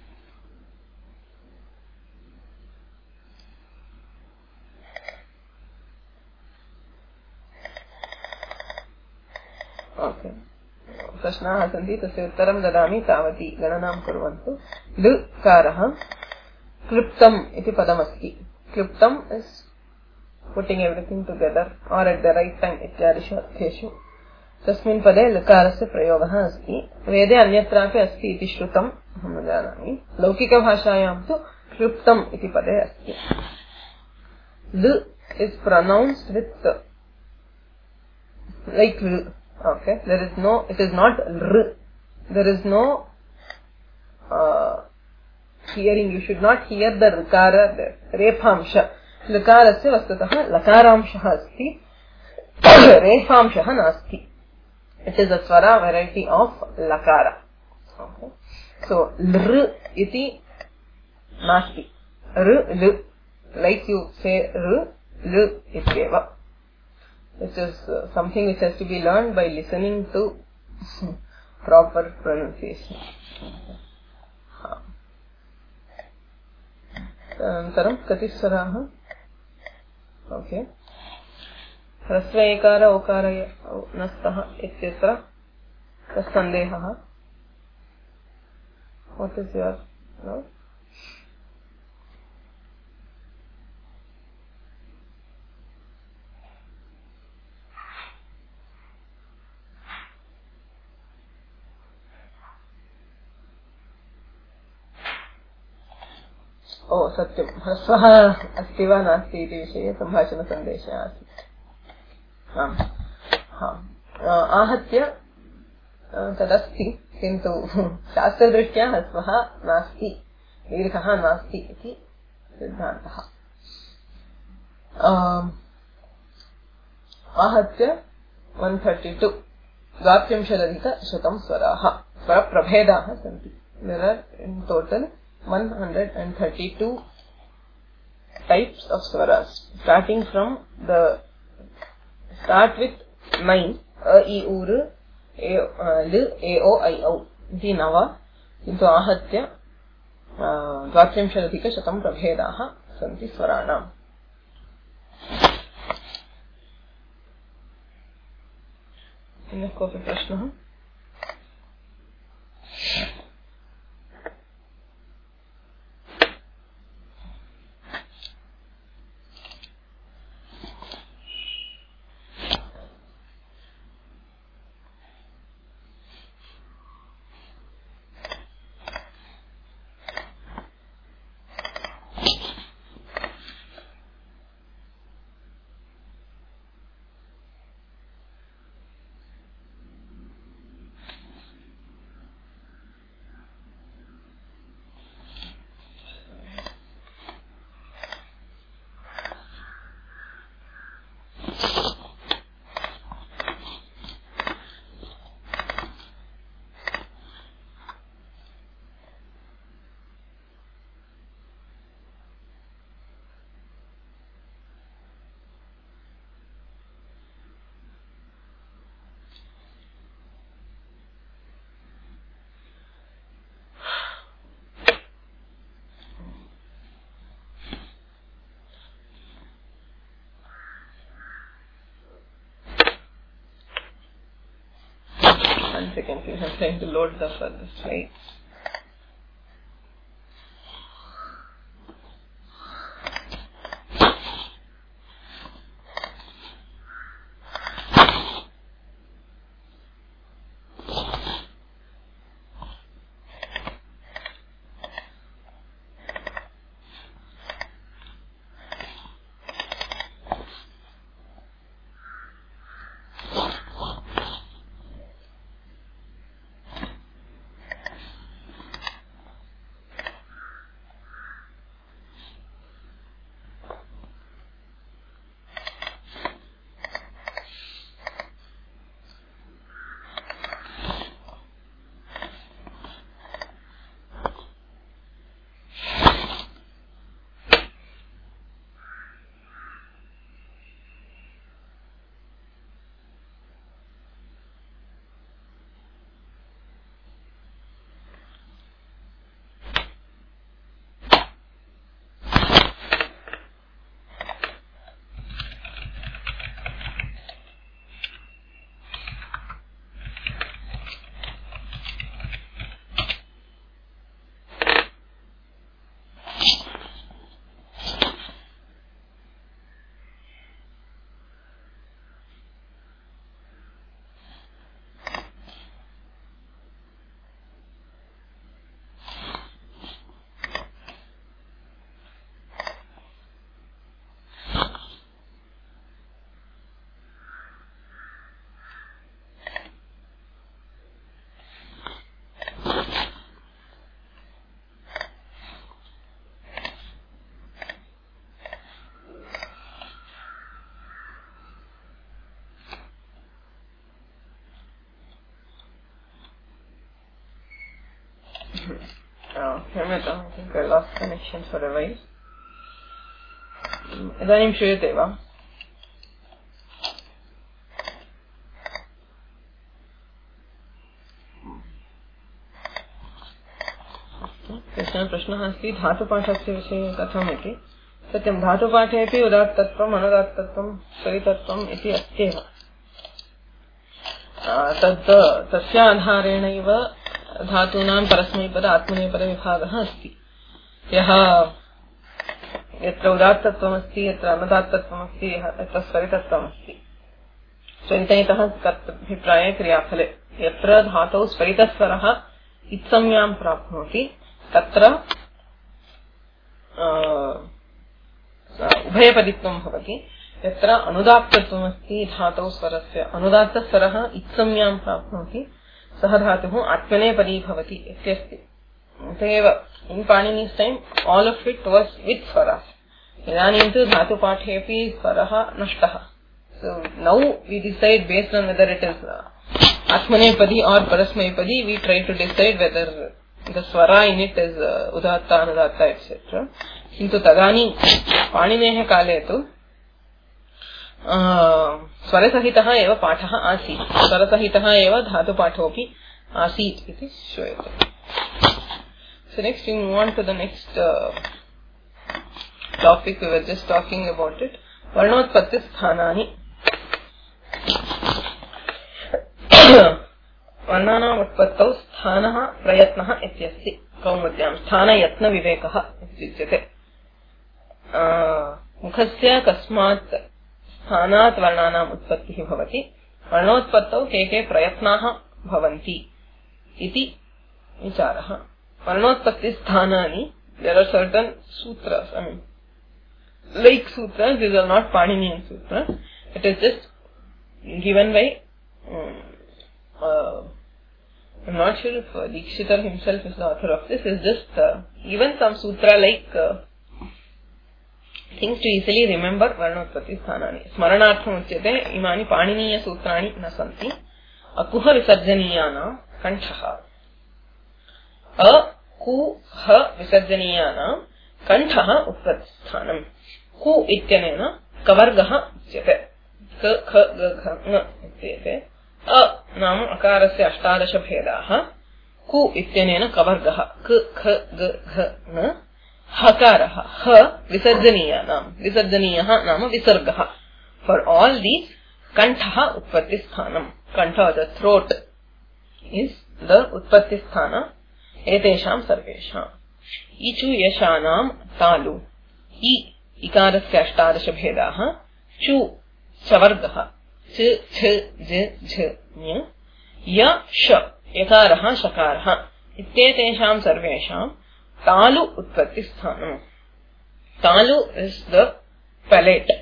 Okay. प्रश्नाः सन्ति, तस्य उत्तरं ददामि, तावती गणनां कुर्वन्तु। लकारः क्लृप्तम् इति पदमस्ति। क्लृप्तम् is putting everything together or at the right time इत्यादिषु अर्थेषु। तस्मिन् पदे लकारस्य प्रयोगः अस्ति। वेदे अन्यत्रापि अस्ति इति श्रुतम् अहं न जानामि। लौकिकभाषायां तु क्लृप्तम् इति पदे अस्ति। ल इस् प्रोनौन्स्ड वित् लाइक ल. Okay, there is no, it is not r. There is no uh, hearing. You should not hear the rikara there. Rephamsha. Likarasya vastutah lakaramshah asti. Rephamshah nasti. It is a swara variety of lakara. Okay. So, lr iti nasti. R, l. Like you say r, l ityeva. It is uh, something which has to be learned by listening to proper pronunciation. अनन्तरं कति स्वराः? Okay, ह्रस्व एकार ओकार नस्तः इत्यत्र कः सन्देहः? What is your no? ओ सत्यं, ह्रस्वः अस्ति वा नास्ति इति विषये सम्भाषणसन्देशः आसीत्। आम् आम् आहत्य तदस्ति, किन्तु शास्त्रदृष्ट्या ह्रस्वः नास्ति, दीर्घः नास्ति इति सिद्धान्तः। आहत्य one thirty-two द्वात्रिंशदधिकशतं स्वराः, स्वरप्रभेदाः सन्ति। There are in total one hundred thirty-two types of swaras, starting from the start with nine a i u r e l e o i o इति नव, किन्तु आहत्य द्वात्रिंशदधिकशतं प्रभेदाः सन्ति स्वराणाम्। अन्यः कोऽपि प्रश्नः? One second, please. I'm trying to load the further slides. क्षम्यताम्, I think I lost connection for a while. इदानीं श्रूयते वा? कश्चन प्रश्नः अस्ति धातुपाठस्य विषये कथम् इति। सत्यं, धातुपाठे अपि उदात्तत्वम् अनुदात्तत्वं स्वरितत्वम् इति अस्त्येव। तद् तस्य आधारेणैव धातूनां परस्मैपद आत्मनेपदविभागः अस्ति। यः यत्र उदात्तत्वमस्ति, यत्र अनुदात्तत्वमस्ति, यत्र स्वरितत्वमस्ति। स्वरितैतः अभिप्राये क्रियाफले यत्र धातौ स्वरितस्वरः इत्संज्ञां प्राप्नोति तत्र उभयपदित्वं भवति। यत्र अनुदात्तत्वमस्ति, धातौ स्वरस्य अनुदात्तस्वरः इत्संज्ञां प्राप्नोति सः धातुः आत्मनेपदी भवति इत्यस्ति। तदेव in Panini's time all of it was with swaras. इदानीं तु धातुपाठे अपि स्वरः नष्टः। So now we decide based on whether it is atmanepadi or parasmaipadi. We try to decide whether the swara in it is uh, udatta, anudatta, et cetera. किन्तु तदानीं पाणिनेः काले तु स्वरसहितः एव पाठः आसीत्। स्वरसहितः एव धातुपाठोऽपि आसीत् इति श्रूयते। So next we move on to the next uh, topic. We were just talking about it. वर्णोत्पत्ति स्थानानि। वर्णानाम् उत्पत्तौ स्थानः प्रयत्नः इत्यस्ति कौमुद्यां। स्थानयत्नविवेकः इत्युच्यते। मुखस्य कस्मात् स्थानात् वर्णानाम् उत्पत्तिः भवति, वर्णोत्पत्तौ के के प्रयत्नाः भवन्ति इति विचारः। वर्णोत्पत्ति स्थानानि, there are certain sutras, I mean like sutras, these are not Paninian sutras. It is just given by um, uh, I'm not sure if uh, Dikshitar himself is the author of this. It's just uh, even some sutra like uh, things to easily remember. Varnotpatti sthanani smaranartham uchyate imani paniniya sutrani na santi. Akuha visarjaniyana kanthah. A ku ha visarjaniyana kanthah utpatti sthanam. Ku ityanena kavargah uchyate. K kha g kha ng ityate. अ नाम अकारस्य अष्टादश भेदाः। कु इत्यनेन कवर्गः क ख ग घ न। हकारः ह विसर्जनीयानां, विसर्जनीयः नाम विसर्गः। फॉर ऑल दीज कंठः उत्पत्ति स्थानम्। कंठ द थ्रोट इज द उत्पत्ति स्थान एतेषां सर्वेषाम्। इचु यशानां तालु। इ इकारस्य अष्टादश भेदाः। चु चवर्गः च छ ज झ ञ। य श यकारः शकारः इत्येतेषां सर्वेषां तालु उत्पत्ति स्थानम्। तालु is the palate.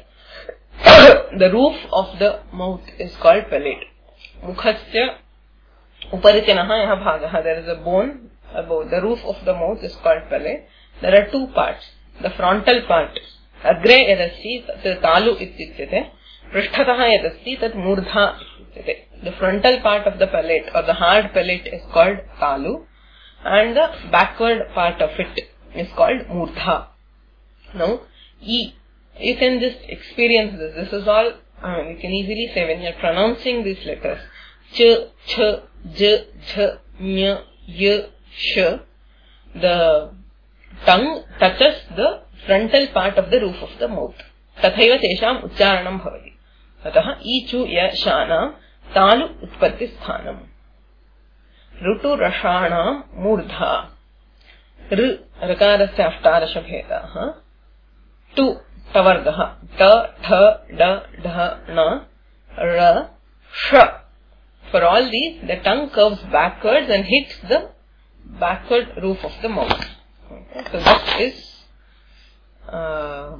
The roof of the mouth is called palate. मुखस्य उपरितनः यः भागः, there is a bone above the roof of the mouth is called palate. There are two parts. The frontal part अग्रे यदस्ति तत् तालु इत्युच्यते। पृष्ठतः यदस्ति तत् मूर्धा इत्युच्यते। The frontal part of the palate or the hard palate is called talu and the backward part of it is called murdha. Now, e, you can just experience this. This is all, I mean, you can easily say when you are pronouncing these letters. Ch, ch, j, jh, ny, y, sh. The tongue touches the frontal part of the roof of the mouth. तथैव तेषाम् उच्चारणं भवति। अतः ईचु यशानां तालु उत्पत्ति स्थानम्। ऋतु रसाणां मूर्धा। ऋ ऋकारस्य अष्टादश भेदाः। टु टवर्गः ट ठ ड ढ ण र ष। For all these, the tongue curves backwards and hits the backward roof of the mouth. Okay, so that is uh,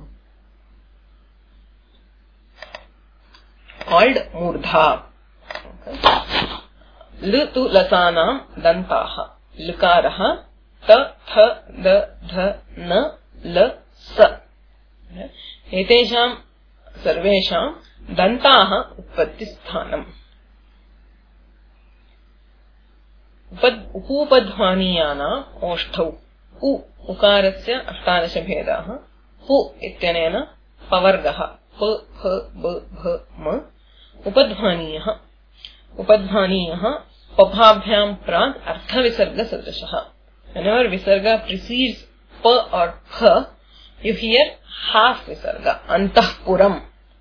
called murdha. Okay. L tu lasanam dantaha. Lukarah ta tha da dha na la sa. Etesham sarvesham dantaha utpatti sthanam. उपूपध्वानीयानाम् ओष्ठौ उ उकारस्य अष्टादश भेदाः पु इत्यनेन पवर्गः प फ ब भ म उपध्वानीयः उपध्वानीयः पभाभ्यां प्राक् अर्थविसर्गसदृशः. Whenever visarga precedes pa or pha, you hear half visarga. Antahpuram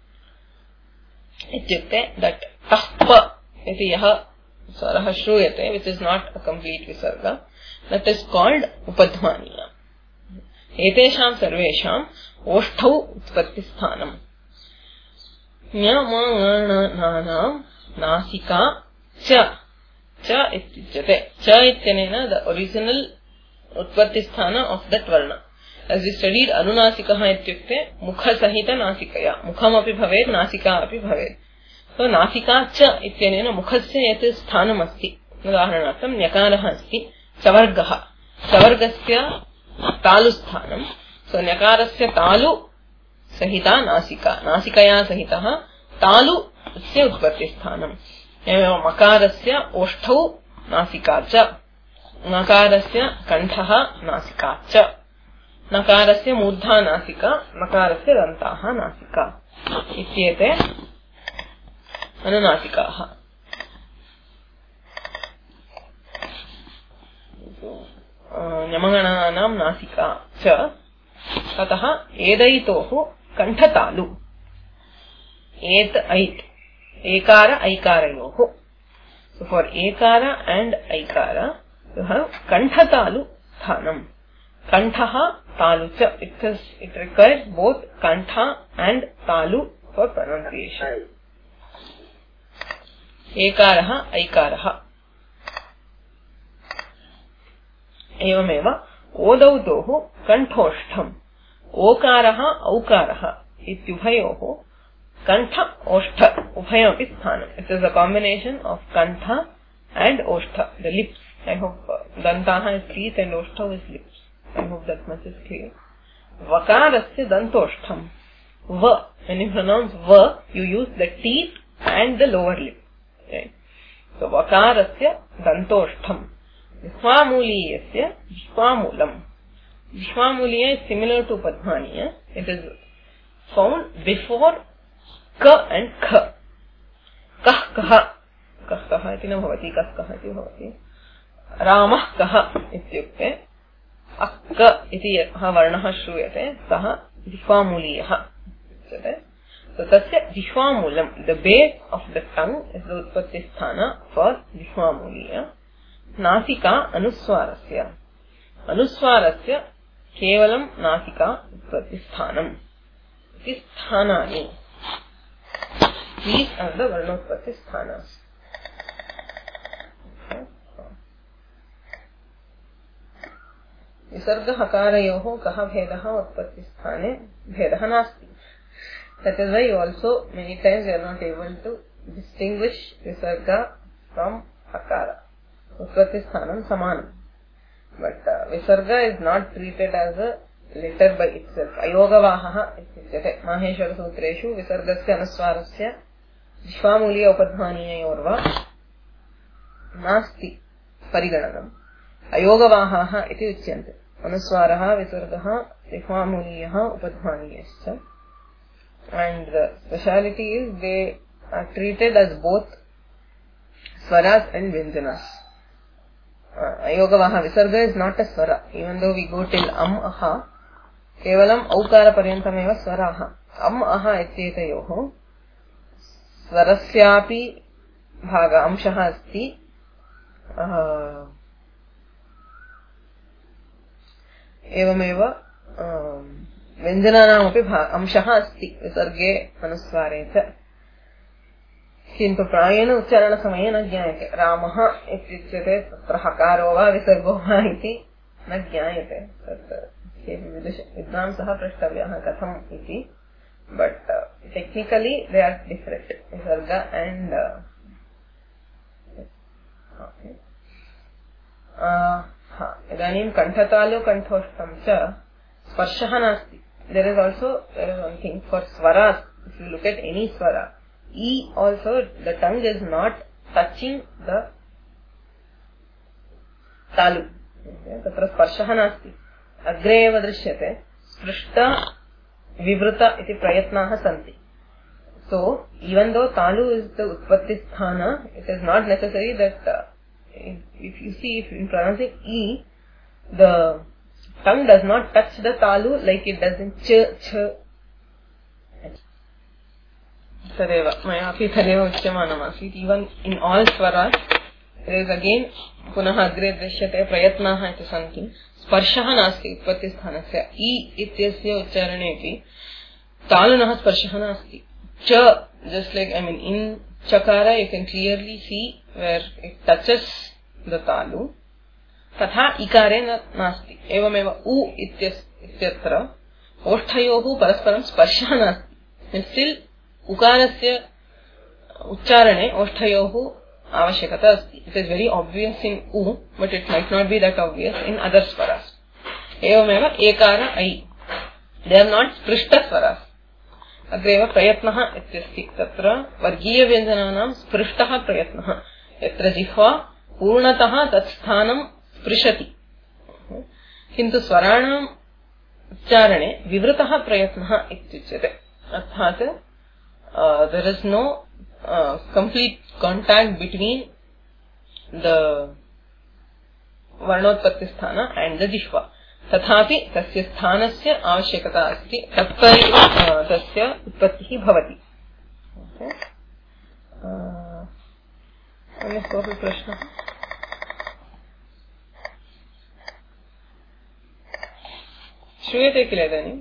ityukte that tahpa iti yaha swarah shruyate, which is not a complete visarga, that is called upadhvaniya. Etesham sarvesham oshtau utpatti sthanam. Nyamangananam nasika cha cha ityate. Cha ityanena the original utpatti sthana of that varna. As we studied, anunasikaha ityukte mukha sahita nasikaya. Mukham api bhavet, nasika api bhavet. So nasika cha ityanena mukhasya yat sthanam asti. Udaharanartham nyakaraha asti. Chavargaha. Chavargasya talu sthanam. So nyakarasya talu sahita nasika. Nasikaya sahitaha talu asya utpatti sthanam. एवं मकारस्य ओष्ठौ नासिका च नकारस्य कण्ठः नासिका च नकारस्य मूर्धा नासिका नकारस्य दन्ताः नासिका इत्येते अनुनासिकाः. न्यमगणानां नासिका च. ततः एदैतोः कण्ठतालु एत ऐत् ekara aikarayoho. So for ekara and aikara you have kanthatalu sthanam. Kanthaha talu cha. It is it requires both kantha and talu for pronunciation. Ekaraha aikaraha. Evameva odautoho kanthostham. Okaraha aukaraha ityubhayoho Kantha Oshtha Ubhayapi Sthanam. It is a combination of Kantha and Oshtha, the lips. I hope uh, Dantaha is teeth and Oshtha is lips. I hope that much is clear. Vakarasya Dantostham. Va. When you pronounce Va, you use the teeth and the lower lip. Right? So Vakarasya Dantostham. Vishwamuliyasya Vishwamulam. Vishwamuliya is similar to Padmaniya. It is found before ka and kha. Kah kaha. Kah kaha iti na bhavati. Kah kaha iti bhavati. Ramah kaha ityukte. Akka iti yaha varnaha shruyate. Saha vishwamuliyah. So tasya vishwamulam. The base of the tongue is the utpatti sthana for vishwamuliyah. Nasika anuswarasya. Anuswarasya kevalam nasika utpatti sthanam. Iti sthanani. These are the varnotpatti sthanas. Visarga hakarayoho kaha bhedaha utpatti sthane bhedaha nasti. That is why also many times we are not able to distinguish visarga from hakara. Utpatti sthanam samanam. But uh, visarga is not treated as a letter by itself. Ayogavahaha ityate. Maheshwara sutreshu visargasya anuswarasya Vishwamuliya upadhvaniyayorva nasti parigananam. Ayogavahaha iti uchyante. Anuswaraha visargaha vishwamuliyaha upadhvaniyascha. And the speciality is they are treated as both swaras and vyanjanas. Uh, Ayogavaha visarga is not a swara. Even though we go till am aha, kevalam aukara paryantameva swaraha. Am aha ityetayoho स्वरस्यापि भाग अंशः अस्ति. एवमेव व्यञ्जनानामपि अंशः अस्ति विसर्गे अनुस्वारे च. किन्तु प्रायेण उच्चारणसमये न ज्ञायते. रामः इत्युच्यते तत्र हकारो वा विसर्गो वा इति न ज्ञायते. तत् केऽपि विद्वांसः प्रष्टव्यः कथम् इति. But uh, technically they are different. Visarga and uh, okay. Uh, idanim kanthatalu kanthostham cha sparshaha nasti. There is also there is one thing for swaras. If you look at any swara, e also the tongue is not touching the तालु तत्र स्पर्शः नास्ति, अग्रे एव दृश्यते, स्पृष्ट विवृत इति प्रयत्नाः सन्ति. So even though talu is the utpatti sthana, it is not necessary that uh, if, if you see, if in pronouncing e, the tongue does not touch the talu like it does in ch, ch. Tadeva maya api tadeva uchyamanam asit. Even in all swaras there is again punah agre drishyate prayatnaah iti santi. Sparshah nasti utpatti sthanasya. E ityasya uchcharaneti talunah sparshah nasti. Cha, just like, I mean, in chakara you can clearly see where it touches the talu. Tatha ikare nasti. Evameva u ityatra oshthayohu parasparam sparshah nasti. And still ukarasya uchcharane oshthayohu avashyakata asti. It is very obvious in u, but it might not be that obvious in other swaras. Evameva ekara ai. They are not sprishta swaras. अग्रेव प्रयत्नः इत्यस्ति. तत्र वर्गीय व्यञ्जनानां स्पृष्टः प्रयत्नः, यत्र जिह्वा पूर्णतः तत्स्थानं स्पृशति, किन्तु स्वराणाम् उच्चारणे विवृतः प्रयत्नः इत्युच्यते. अर्थात् there is no complete contact between the वर्णोत्पत्ति स्थान एंड द जिह्वा. तथापि तस्य स्थानस्य आवश्यकता अस्ति, तत्रैव तस्य उत्पत्तिः भवति. अन्यः कोऽपि प्रश्नः? श्रूयते किल इदानीम्?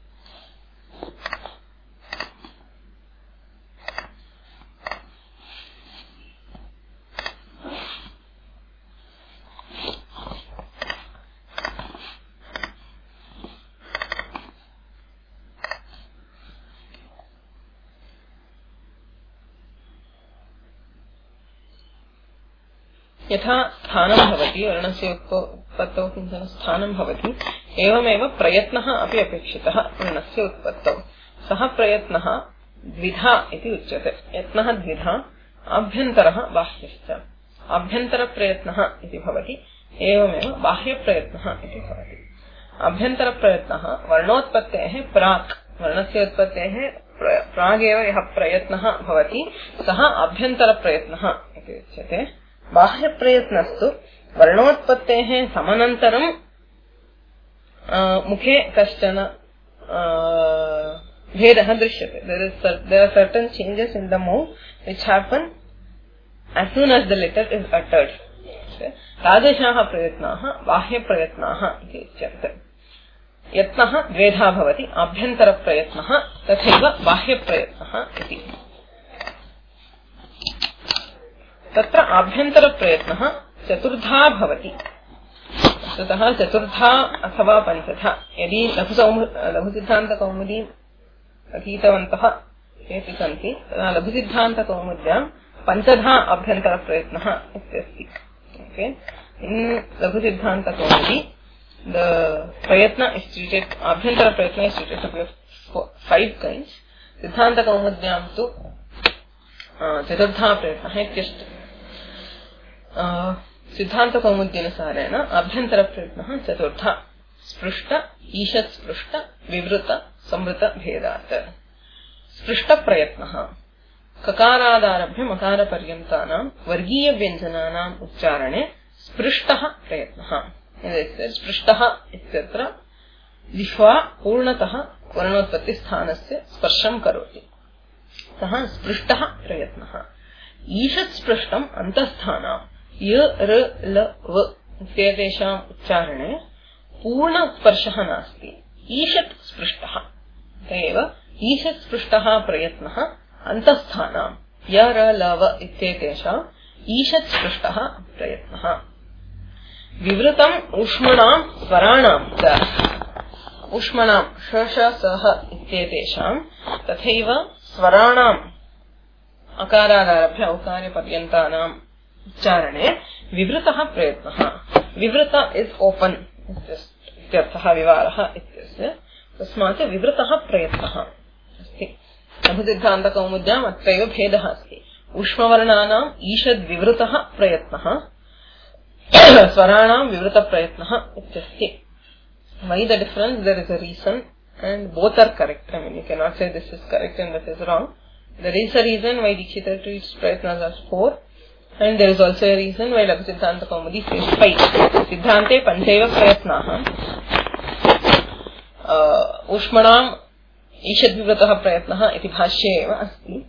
यथा स्थानं भवति, वर्णस्य उत्पत्तौ किञ्चन स्थानं भवति, एवमेव प्रयत्नः अपि अपेक्षितः वर्णस्य उत्पत्तौ. सः प्रयत्नः द्विधा इति उच्यते. यत्नः द्विधा, आभ्यन्तरः बाह्यश्च. आभ्यन्तरप्रयत्नः इति भवति, एवमेव बाह्यप्रयत्नः इति भवति. आभ्यन्तरप्रयत्नः वर्णोत्पत्तेः प्राक्, वर्णस्य उत्पत्तेः प्रागेव यः प्रयत्नः भवति सः आभ्यन्तरप्रयत्नः इति उच्यते. बाह्य प्रयत्नस्तु वर्णोत्पत्तेः समनन्तरं मुखे कश्चन भेदः दृश्यते. there is there are certain changes in the mouth which happen as soon as the letter is uttered. तादृशाः प्रयत्नाः बाह्य प्रयत्नाः इति उच्यन्ते. यत्नः द्वेधा भवति, आभ्यन्तरप्रयत्नः तथैव बाह्यप्रयत्नः इति. तत्र आभ्यन्तरप्रयत्नः चतुर्धा भवति. ततः चतुर्धा अथवा पञ्चधा. यदि लघुसिद्धान्तकौमुदीं अधीतवन्तः केऽपि सन्ति, तदा लघुसिद्धान्तकौमुद्यां पञ्चधा अभ्यन्तरप्रयत्नः इत्यस्ति. Okay, in Laghusiddhantakaumudi the prayatna is treated, abhyantaraprayatna is treated to be of five kinds. सिद्धान्तकौमुद्यां तु चतुर्धा प्रयत्नः इत्यस्ति. सिद्धान्तकौमुद्यानुसारेण आभ्यन्तरप्रयत्नः चतुर्धा. स्पृष्ट, ईषत् स्पृष्ट, विवृत, संवृत भेदात्. स्पृष्टप्रयत्नः ककारादारभ्य मकारपर्यन्तानां वर्गीयव्यञ्जनानाम् उच्चारणे स्पृष्टः प्रयत्नः. स्पृष्टः इत्यत्र जिह्वा पूर्णतः वर्णोत्पत्तिस्थानस्य स्पर्शं करोति, सः स्पृष्टः प्रयत्नः. ईषत् स्पृष्टम् अन्तःस्थानां य र ल व इत्येतेषाम् उच्चारणे पूर्णस्पर्शः नास्ति, ईषत् स्पृष्टः. एव ईषत् स्पृष्टः प्रयत्नः अन्तःस्थानां य र ल व इत्येतेषाम् ईषत् स्पृष्टः प्रयत्नः. विवृतम् ऊष्मणां स्वराणां च, ऊष्मणां श श सः इत्येतेषां तथैव स्वराणाम् अकारादारभ्य औकारपर्यन्तानाम् उच्चारणे विवृतः प्रयत्नः. विवृत इस् ओपन् इत्यर्थः, विवारः इत्यस्य, तस्मात् विवृतः प्रयत्नः अस्ति. लघुसिद्धान्तकौमुद्याम् अत्रैव भेदः अस्ति. ऊष्मवर्णानाम् ईषद्विवृतः प्रयत्नः, Swaranam Vivrata Prayatnaha ityasti. Why the difference? There is a reason, and both are correct. I mean, you cannot say this is correct and that is wrong. There is a reason why Dikshita treats Prayatnas as four, and there is also a reason why Laghu Siddhanta Kaumudi says five. Siddhante Panchaiva Prayatnaha uh, Ushmanam Ishad Vivrataha Prayatnaha iti bhashye eva asti.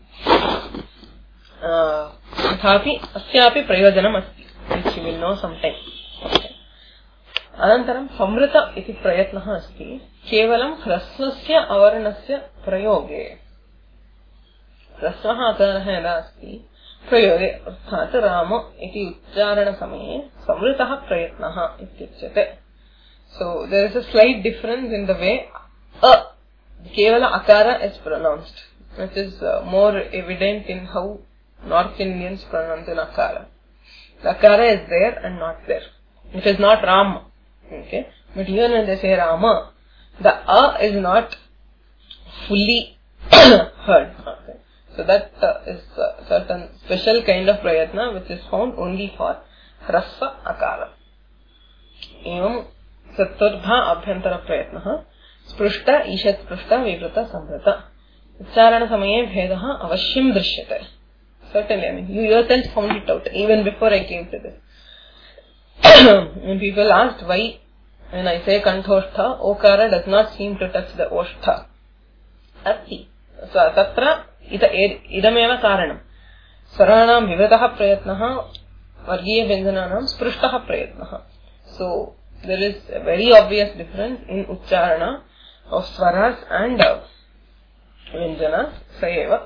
Tathapi asyapi prayojanam asti, which you will know sometime. Okay. Anantaram samvrita iti prayatnaha asti kevalam hrasvasya avarnasya prayoge. hrasvaha akarah yada asti prayoge arthat rama iti uchcharana samaye samvritaha prayatnaha ityuchyate. So there is a slight difference in the way a kevala akara is pronounced, which is uh, more evident in how North Indians pronounce an akara. The akara is there and not there. It is not Rama. Okay, but even when they say Rama, the A is not fully heard. Okay. So that uh, is a certain special kind of prayatna which is found only for Hrasva Akara. Evam Satturdha Abhyantara Prayatnaha Sprushta Ishat Sprushta Vivrata Samvrata Ucharana Samaye Bhedaha Avashyam Drishyate. Certainly, I mean, you yourself found it out even before I came to this. When people asked why, when I say Kantoshtha, Okara does not seem to touch the Oshtha. Asti. So, Tatra idameva karanam. Saranam Vivrataha Prayatnaha Vargiya Vyanjananam Sprushtaha Prayatnaha. So, there is a very obvious difference in Ucharana of Swaras and uh, Vyanjanas. Sayeva.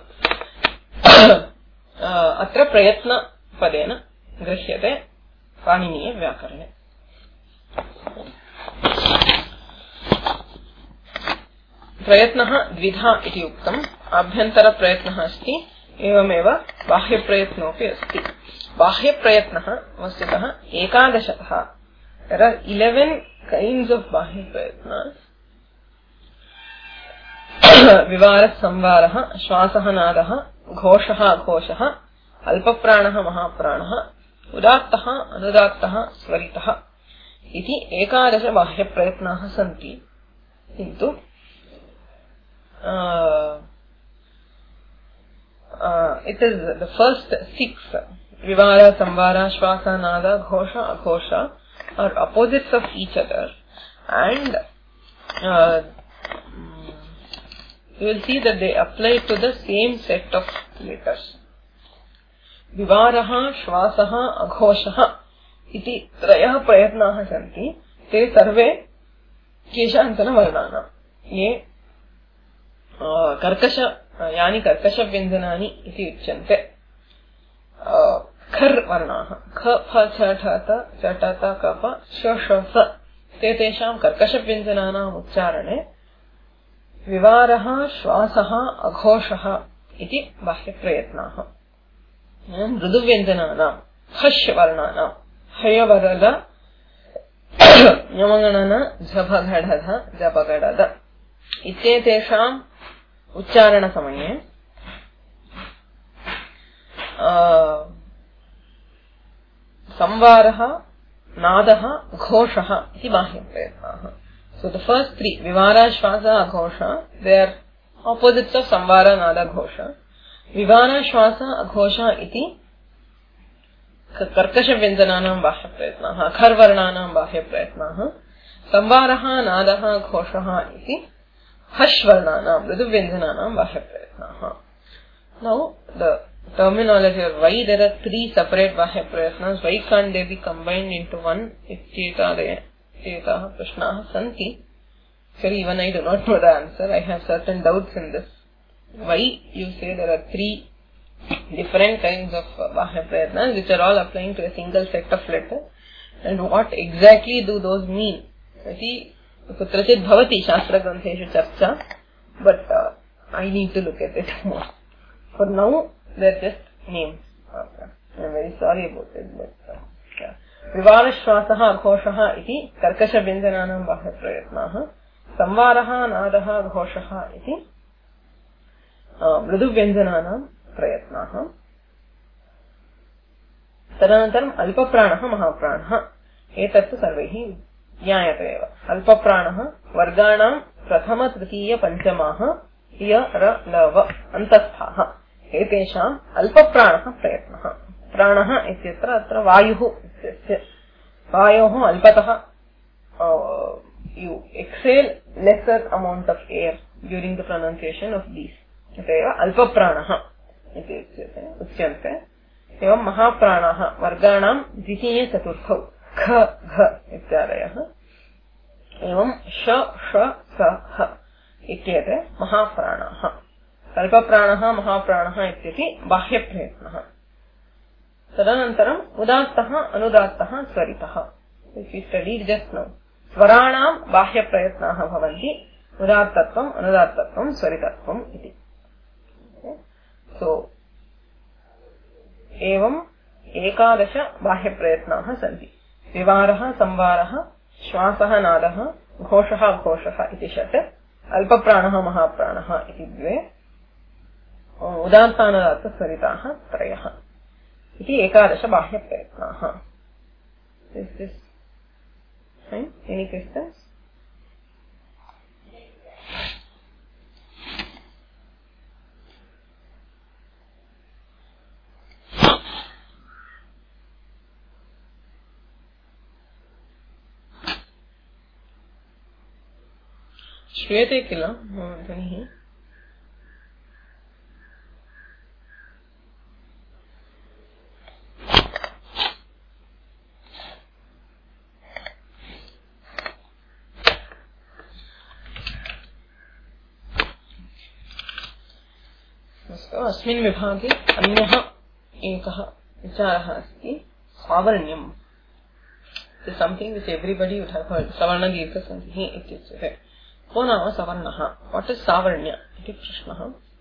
Atra Prayatna Padena Grishyate Paniniya Vyakarane. Prayatnaha dvidha iti uktam. Abhyantara prayatnaha asti evameva bahya prayatnopi asti. Bahya prayatnaha vastutaha ekadashatah. There are eleven kinds of bahya prayatnas. Vivara samvaraha shvasaha nadaha ghoshaha ghoshaha alpapranaha mahapranaha udattaha anudattaha svaritaha iti ekadasha bahya prayatnaha santi. Kintu uh, uh, it is the first six, Vivara, Samvara, Shvasa, Nada, Ghosha, Aghosha, are opposites of each other, and uh, you will see that they apply to the same set of letters. Vivaraha, Shvasaha, Aghoshaha iti trayah prayatnaha santi. Te sarve keshantana varnana. Ye karkasha yani karkasha vyanjanani iti uchyante. Khar varnaha. Kha, pha, cha, tha, ta, cha, ta, ta, ka, pa, sha, sha, sa. Te tesham karkasha vyanjananam uchcharane Vivaraha, Shvasaha, Aghoshaha iti bahya prayatnaha. Mrudu vyanjananam hash varnanam haya varada yamanganana jabhagadadha jabagadada ityetesham uchcharana samaye samvaraha nadaha ghoshaha iti bahya prayatnaha. So the first three, Vivara, Shvasa, Aghosha, they are opposites of Samvara, Nada, Ghosha. Vivara, Shvasa, Aghosha iti Karkasha Vyanjananam Bahya Prayatnaha, Kharvarnanam Bahya Prayatnaha. Samvaraha, Nadaha, Ghoshaha iti Hashvarnanam, Mrudu Vyanjananam Bahya Prayatnaha. Now, the terminology of why there are three separate Bahya Prayatnas, why can't they be combined into one? Ityetadaya. Prashnaha santi. Actually, even I do not know the answer. I have certain doubts in this. Why you say there are three different kinds of bahya prayatnas which are all applying to a single set of letters, and what exactly do those mean? See, kutrachit bhavati shastra grantheshu charcha, but uh, I need to look at it more. For now, they are just names. Okay. I am very sorry about it, but uh, yeah. Vivara, Shvasaha, Aghoshaha iti karkasha vyanjananam bahya prayatnaha. Samvaraha, Nadaha, Ghoshaha iti mrudu vyanjananam prayatnaha. Tadanantaram alpapranaha mahapranaha. एतत्तु सर्वैः ज्ञायते एव। अल्पप्राणः वर्गाणां प्रथम तृतीय पञ्चमाः य र ल व अन्तस्थाः एतेषाम् अल्पप्राणः प्रयत्नः। प्राणः इत्यत्र अत्र वायुः इत्यस्य वायोः अल्पतः you exhale lesser amount of air during the pronunciation of these अतएव अल्पप्राणः इति उच्यन्ते। एवं महाप्राणाः वर्गाणां द्वितीय चतुर्थौ ख घ इत्यादयः। एवं श ष स ह इत्येते महाप्राणाः। अल्पप्राणः महाप्राणः इत्यपि बाह्यप्रयत्नः। तदनन्तरम् उदात्तः अनुदात्तः स्वरितः। If you studied just now, स्वराणां बाह्यप्रयत्नाः भवन्ति उदात्तत्वम् अनुदात्तत्वम् स्वरितत्वम् इति। सो एवं एकादश बाह्यप्रयत्नाः सन्ति। विवारः संवारः श्वासः नादः घोषः घोषः इति षट्, अल्पप्राणः महाप्राणः इति द्वे, उदात्तानुदात्तस्वरिताः त्रयः इति एकादश बाह्यप्रयत्नाः। Is this fine? Any questions? श्रूयते किल ध्वनिः? अस्मिन् विभागे अन्यः एकः विचारः अस्ति सावर्ण्यम्। Something which everybody would have heard, सवर्ण दीर्घ संधिः इत्युच्यते। को नाम सवर्णः? व्हाट इज सावर्ण्य इति प्रश्नः।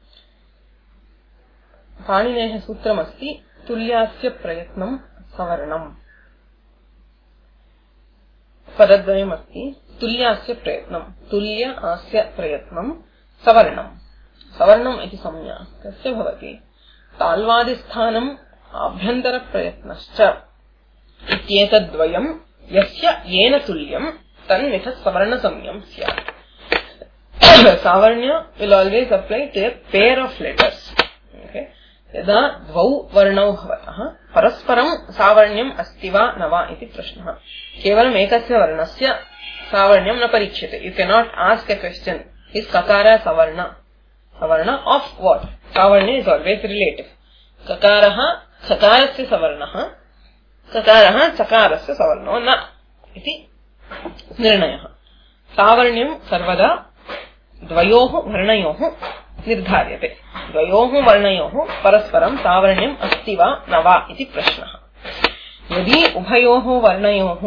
पाणिनेः सूत्रमस्ति तुल्यास्य प्रयत्नं सवर्णम्। पदद्वयमस्ति तुल्यास्य प्रयत्नं, तुल्य आस्य प्रयत्नं सवर्णम्। सवर्णम् इति संज्ञा कस्य भवति? ताल्वादिस्थानम् आभ्यन्तरप्रयत्नश्च इत्येतद्द्वयम् यस्य येन तुल्यम् तन्विधः सवर्णसंज्ञम् स्यात्। सावर्ण्य will always apply to a pair of letters. Okay? यदा द्वौ वर्णौ भवतः परस्परं सावर्ण्यम् अस्ति वा न वा इति प्रश्नः। केवलम् एकस्य वर्णस्य सावर्ण्यं न परीक्ष्यते। You cannot ask a question, is kakara savarna? Savarna of what? Savarna is always relative. Kakarah kakarasya savarnah, kakarah chakarasya savarno na इति निर्णयः। सावर्ण्यं सर्वदा द्वयोः वर्णयोः निर्धार्यते। द्वयोः वर्णयोः परस्परं सावर्ण्यम् अस्ति वा न वा इति प्रश्नः। यदि उभयोः वर्णयोः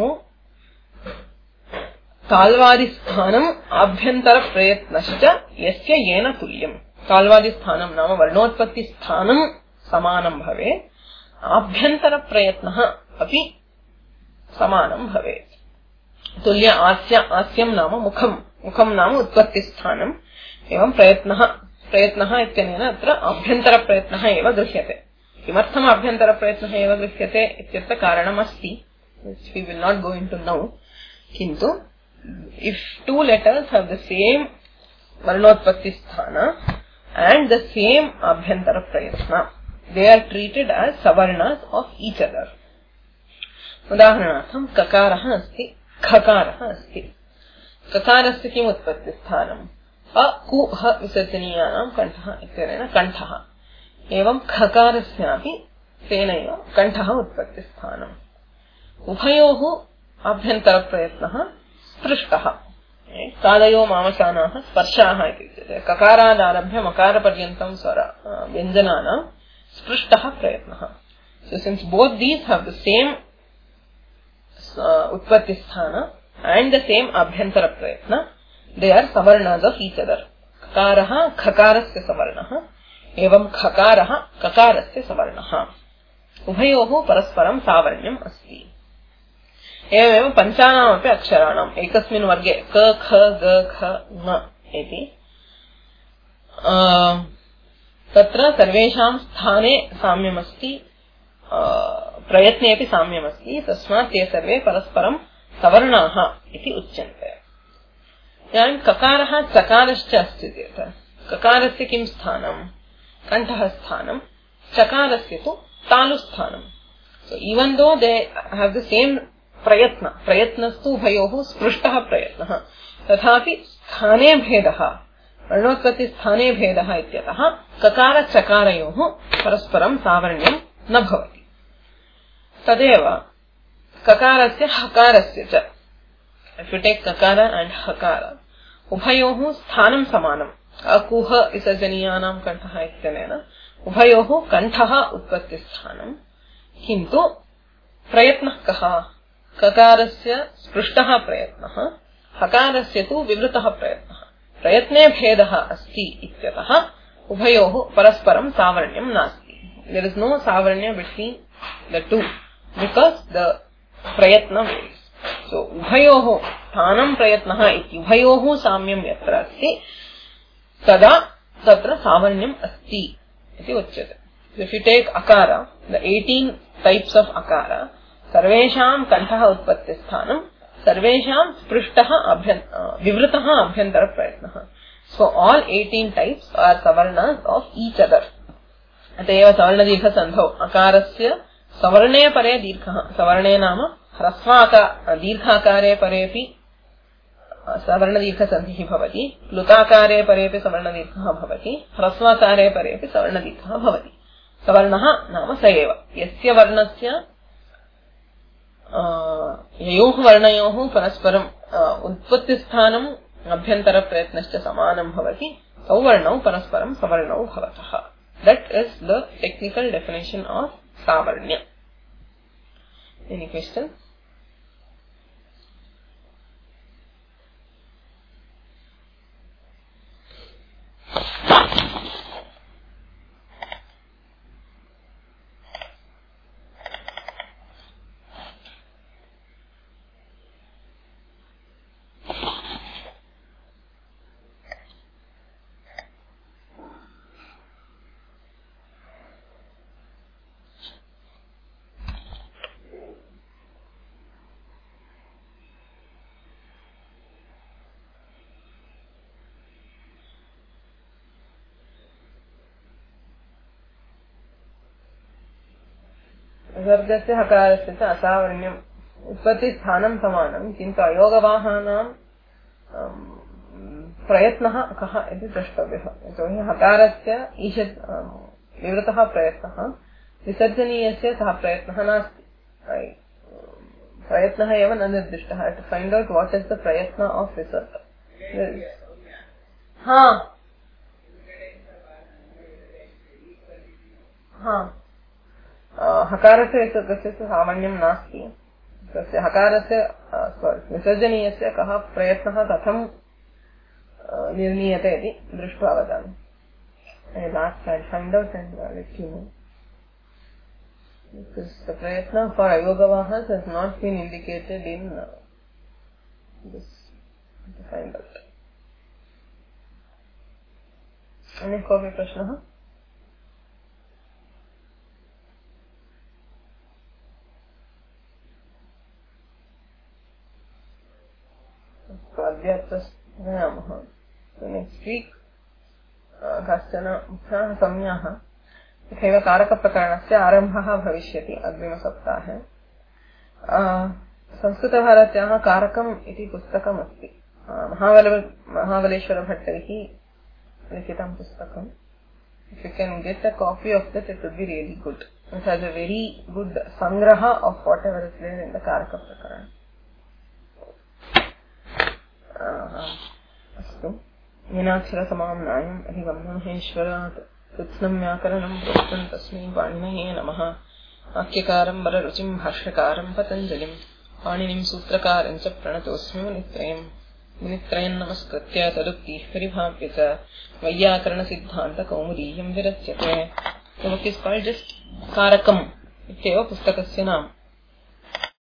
ताल्वादिस्थानम् आभ्यन्तरप्रयत्नश्च यस्य येन तुल्यम्, ताल्वादिस्थानं नाम वर्णोत्पत्तिस्थानं समानं भवेत्, आभ्यन्तरप्रयत्नः अपि समानं भवेत्। तुल्य आस्य, आस्यं नाम मुखम्, मुखं नाम उत्पत्तिस्थानम्, एवं प्रयत्नः, प्रयत्नः इत्यनेन अत्र आभ्यन्तरप्रयत्नः एव गृह्यते। किमर्थम् आभ्यन्तरप्रयत्नः एव गृह्यते इत्यत्र कारणमस्ति, which we will not go into now, किन्तु if two letters have the same varnotpatti sthana and the same abhyantara prayatna, they are treated as savarnas of each other. उदाहरणार्थं ककारः अस्ति, खकारः अस्ति। ककारस्य किम् उत्पत्तिस्थानम्? अ कु ह विसर्जनीयानां कण्ठः इत्यनेन कण्ठः। एवं खकारस्यापि तेनैव कण्ठः उत्पत्तिस्थानम्। उभयोः आभ्यन्तरप्रयत्नः स्पृष्टः। कादयो मामसानाः स्पर्शाः इति उच्यते। ककारादारभ्य मकारपर्यन्तं स्वर व्यञ्जनानां स्पृष्टः प्रयत्नः। So since both these have the same uh, utpatti sthana and the same abhyantara prayatna, they are savarnas of each other. Kakaraha khakarasya savarnaha evam khakaraha kakarasya savarnaha. Ubhayoho parasparam savarnyam asti. एवमेव पञ्चानामपि अक्षराणाम् एकस्मिन् वर्गे क ख ग ख ङ इति तत्र सर्वेषां स्थाने साम्यमस्ति। प्रयत्ने अपि साम्यमस्ति तस्मात् ते सर्वे परस्परं सवर्णाः इति उच्यन्ते। इदानीं ककारः चकारश्च अस्ति चेत् ककारस्य किं स्थानं? कण्ठः स्थानं, चकारस्य तु तालुस्थानं। So even though they have the same प्रयत्न, प्रयत्नस्तु उभयोः स्पृष्टः प्रयत्नः, तथापि स्थाने भेदः, वर्णोत्पत्ति स्थाने भेदः इत्यतः ककार चकारयोः परस्परं सावर्ण्यं न भवति। तदेव ककारस्य हकारस्य च, if you take kakara and hakara, उभयोः स्थानं समानम्। अकुह विसर्जनीयानां कण्ठः इत्यनेन उभयोः कण्ठः उत्पत्तिस्थानं, किन्तु प्रयत्नः कः? ककारस्य स्पृष्टः प्रयत्नः, हकारस्य तु विवृतः प्रयत्नः। प्रयत्ने भेदः अस्ति इत्यतः उभयोः परस्परं सावर्ण्यं नास्ति। There is no सावर्ण्य between the two because the प्रयत्न varies. So उभयोः स्थानं प्रयत्नः इति उभयोः साम्यं यत्र अस्ति तदा तत्र सावर्ण्यम् अस्ति इति उच्यते। If you take akara, the eighteen types of akara, सर्वेषां कण्ठः उत्पत्तिस्थानं, सर्वेषां स्पृष्टः विवृतः अभ्यन्तर प्रयत्नः। So all eighteen types are savarnas of each other. अतएव सवर्णदीर्घसन्धौ अकारस्य सवर्णे परे दीर्घः, सवर्णे नाम ह्रस्वाका दीर्घाकारे परेपि सवर्णदीर्घसन्धिः भवति, प्लुताकारे परेपि सवर्णदीर्घः भवति, ह्रस्वाकारे परेपि सवर्णदीर्घः भवति। सवर्णः नाम स एव यस्य वर्णस्य ययोः वर्णयोः परस्परं उत्पत्तिस्थानम् अभ्यन्तरप्रयत्नश्च समानं भवति, तौ वर्णौ परस्परं सवर्णौ भवतः। That is the technical definition of savarnya. Any questions? विसर्गस्य हकारस्य च असावर्ण्यम् उत्पत्तिस्थानं समानं, किन्तु अयोगवाहानां प्रयत्नः कः इति द्रष्टव्यः। यतोहि हकारस्य ईषत् विवृतः प्रयत्नः, विसर्जनीयस्य सः प्रयत्नः नास्ति। प्रयत्नः एव न निर्दिष्टः। To find out what is the prayatna of visarga. हा हा हकारस्य विसर्गस्य सामान्यं नास्ति। तस्य हकारस्य विसर्जनीयस्य कः प्रयत्नः कथं निर्णीयते इति दृष्ट्वा वदामि। Last I found out and let you know. Because the prayatna for ayogavahas has not been indicated in uh, this. To find out. Any कोऽपि प्रश्नः? अद्य अत्र नयामः। नेक्स्ट् वीक् कश्चन मुख्याः संज्ञाः तथैव कारकप्रकरणस्य आरम्भः भविष्यति अग्रिमसप्ताहे। संस्कृतभारत्याः कारकम् इति पुस्तकम् अस्ति। महाबल महाबलेश्वरभट्टैः लिखितं पुस्तकम्। If you can get a copy of that, it would be really good. It has a very good sangraha of whatever is there in the Karaka Prakarana. अस्तु मीनाक्षरसमां नायम् अधिगम्यमहेश्वरात् कृत्स्नं व्याकरणं प्रोक्तं तस्मै पाणिनये नमः। वाक्यकारं वररुचिं भाष्यकारं पतञ्जलिं पाणिनिं सूत्रकारं च प्रणतोऽस्मि मुनित्रयम्। मुनित्रयं नमस्कृत्य तदुक्तिः परिभाव्य च वैयाकरणसिद्धान्तकौमुदीयं विरच्यते। The book is called just Karakam इत्येव पुस्तकस्य नाम।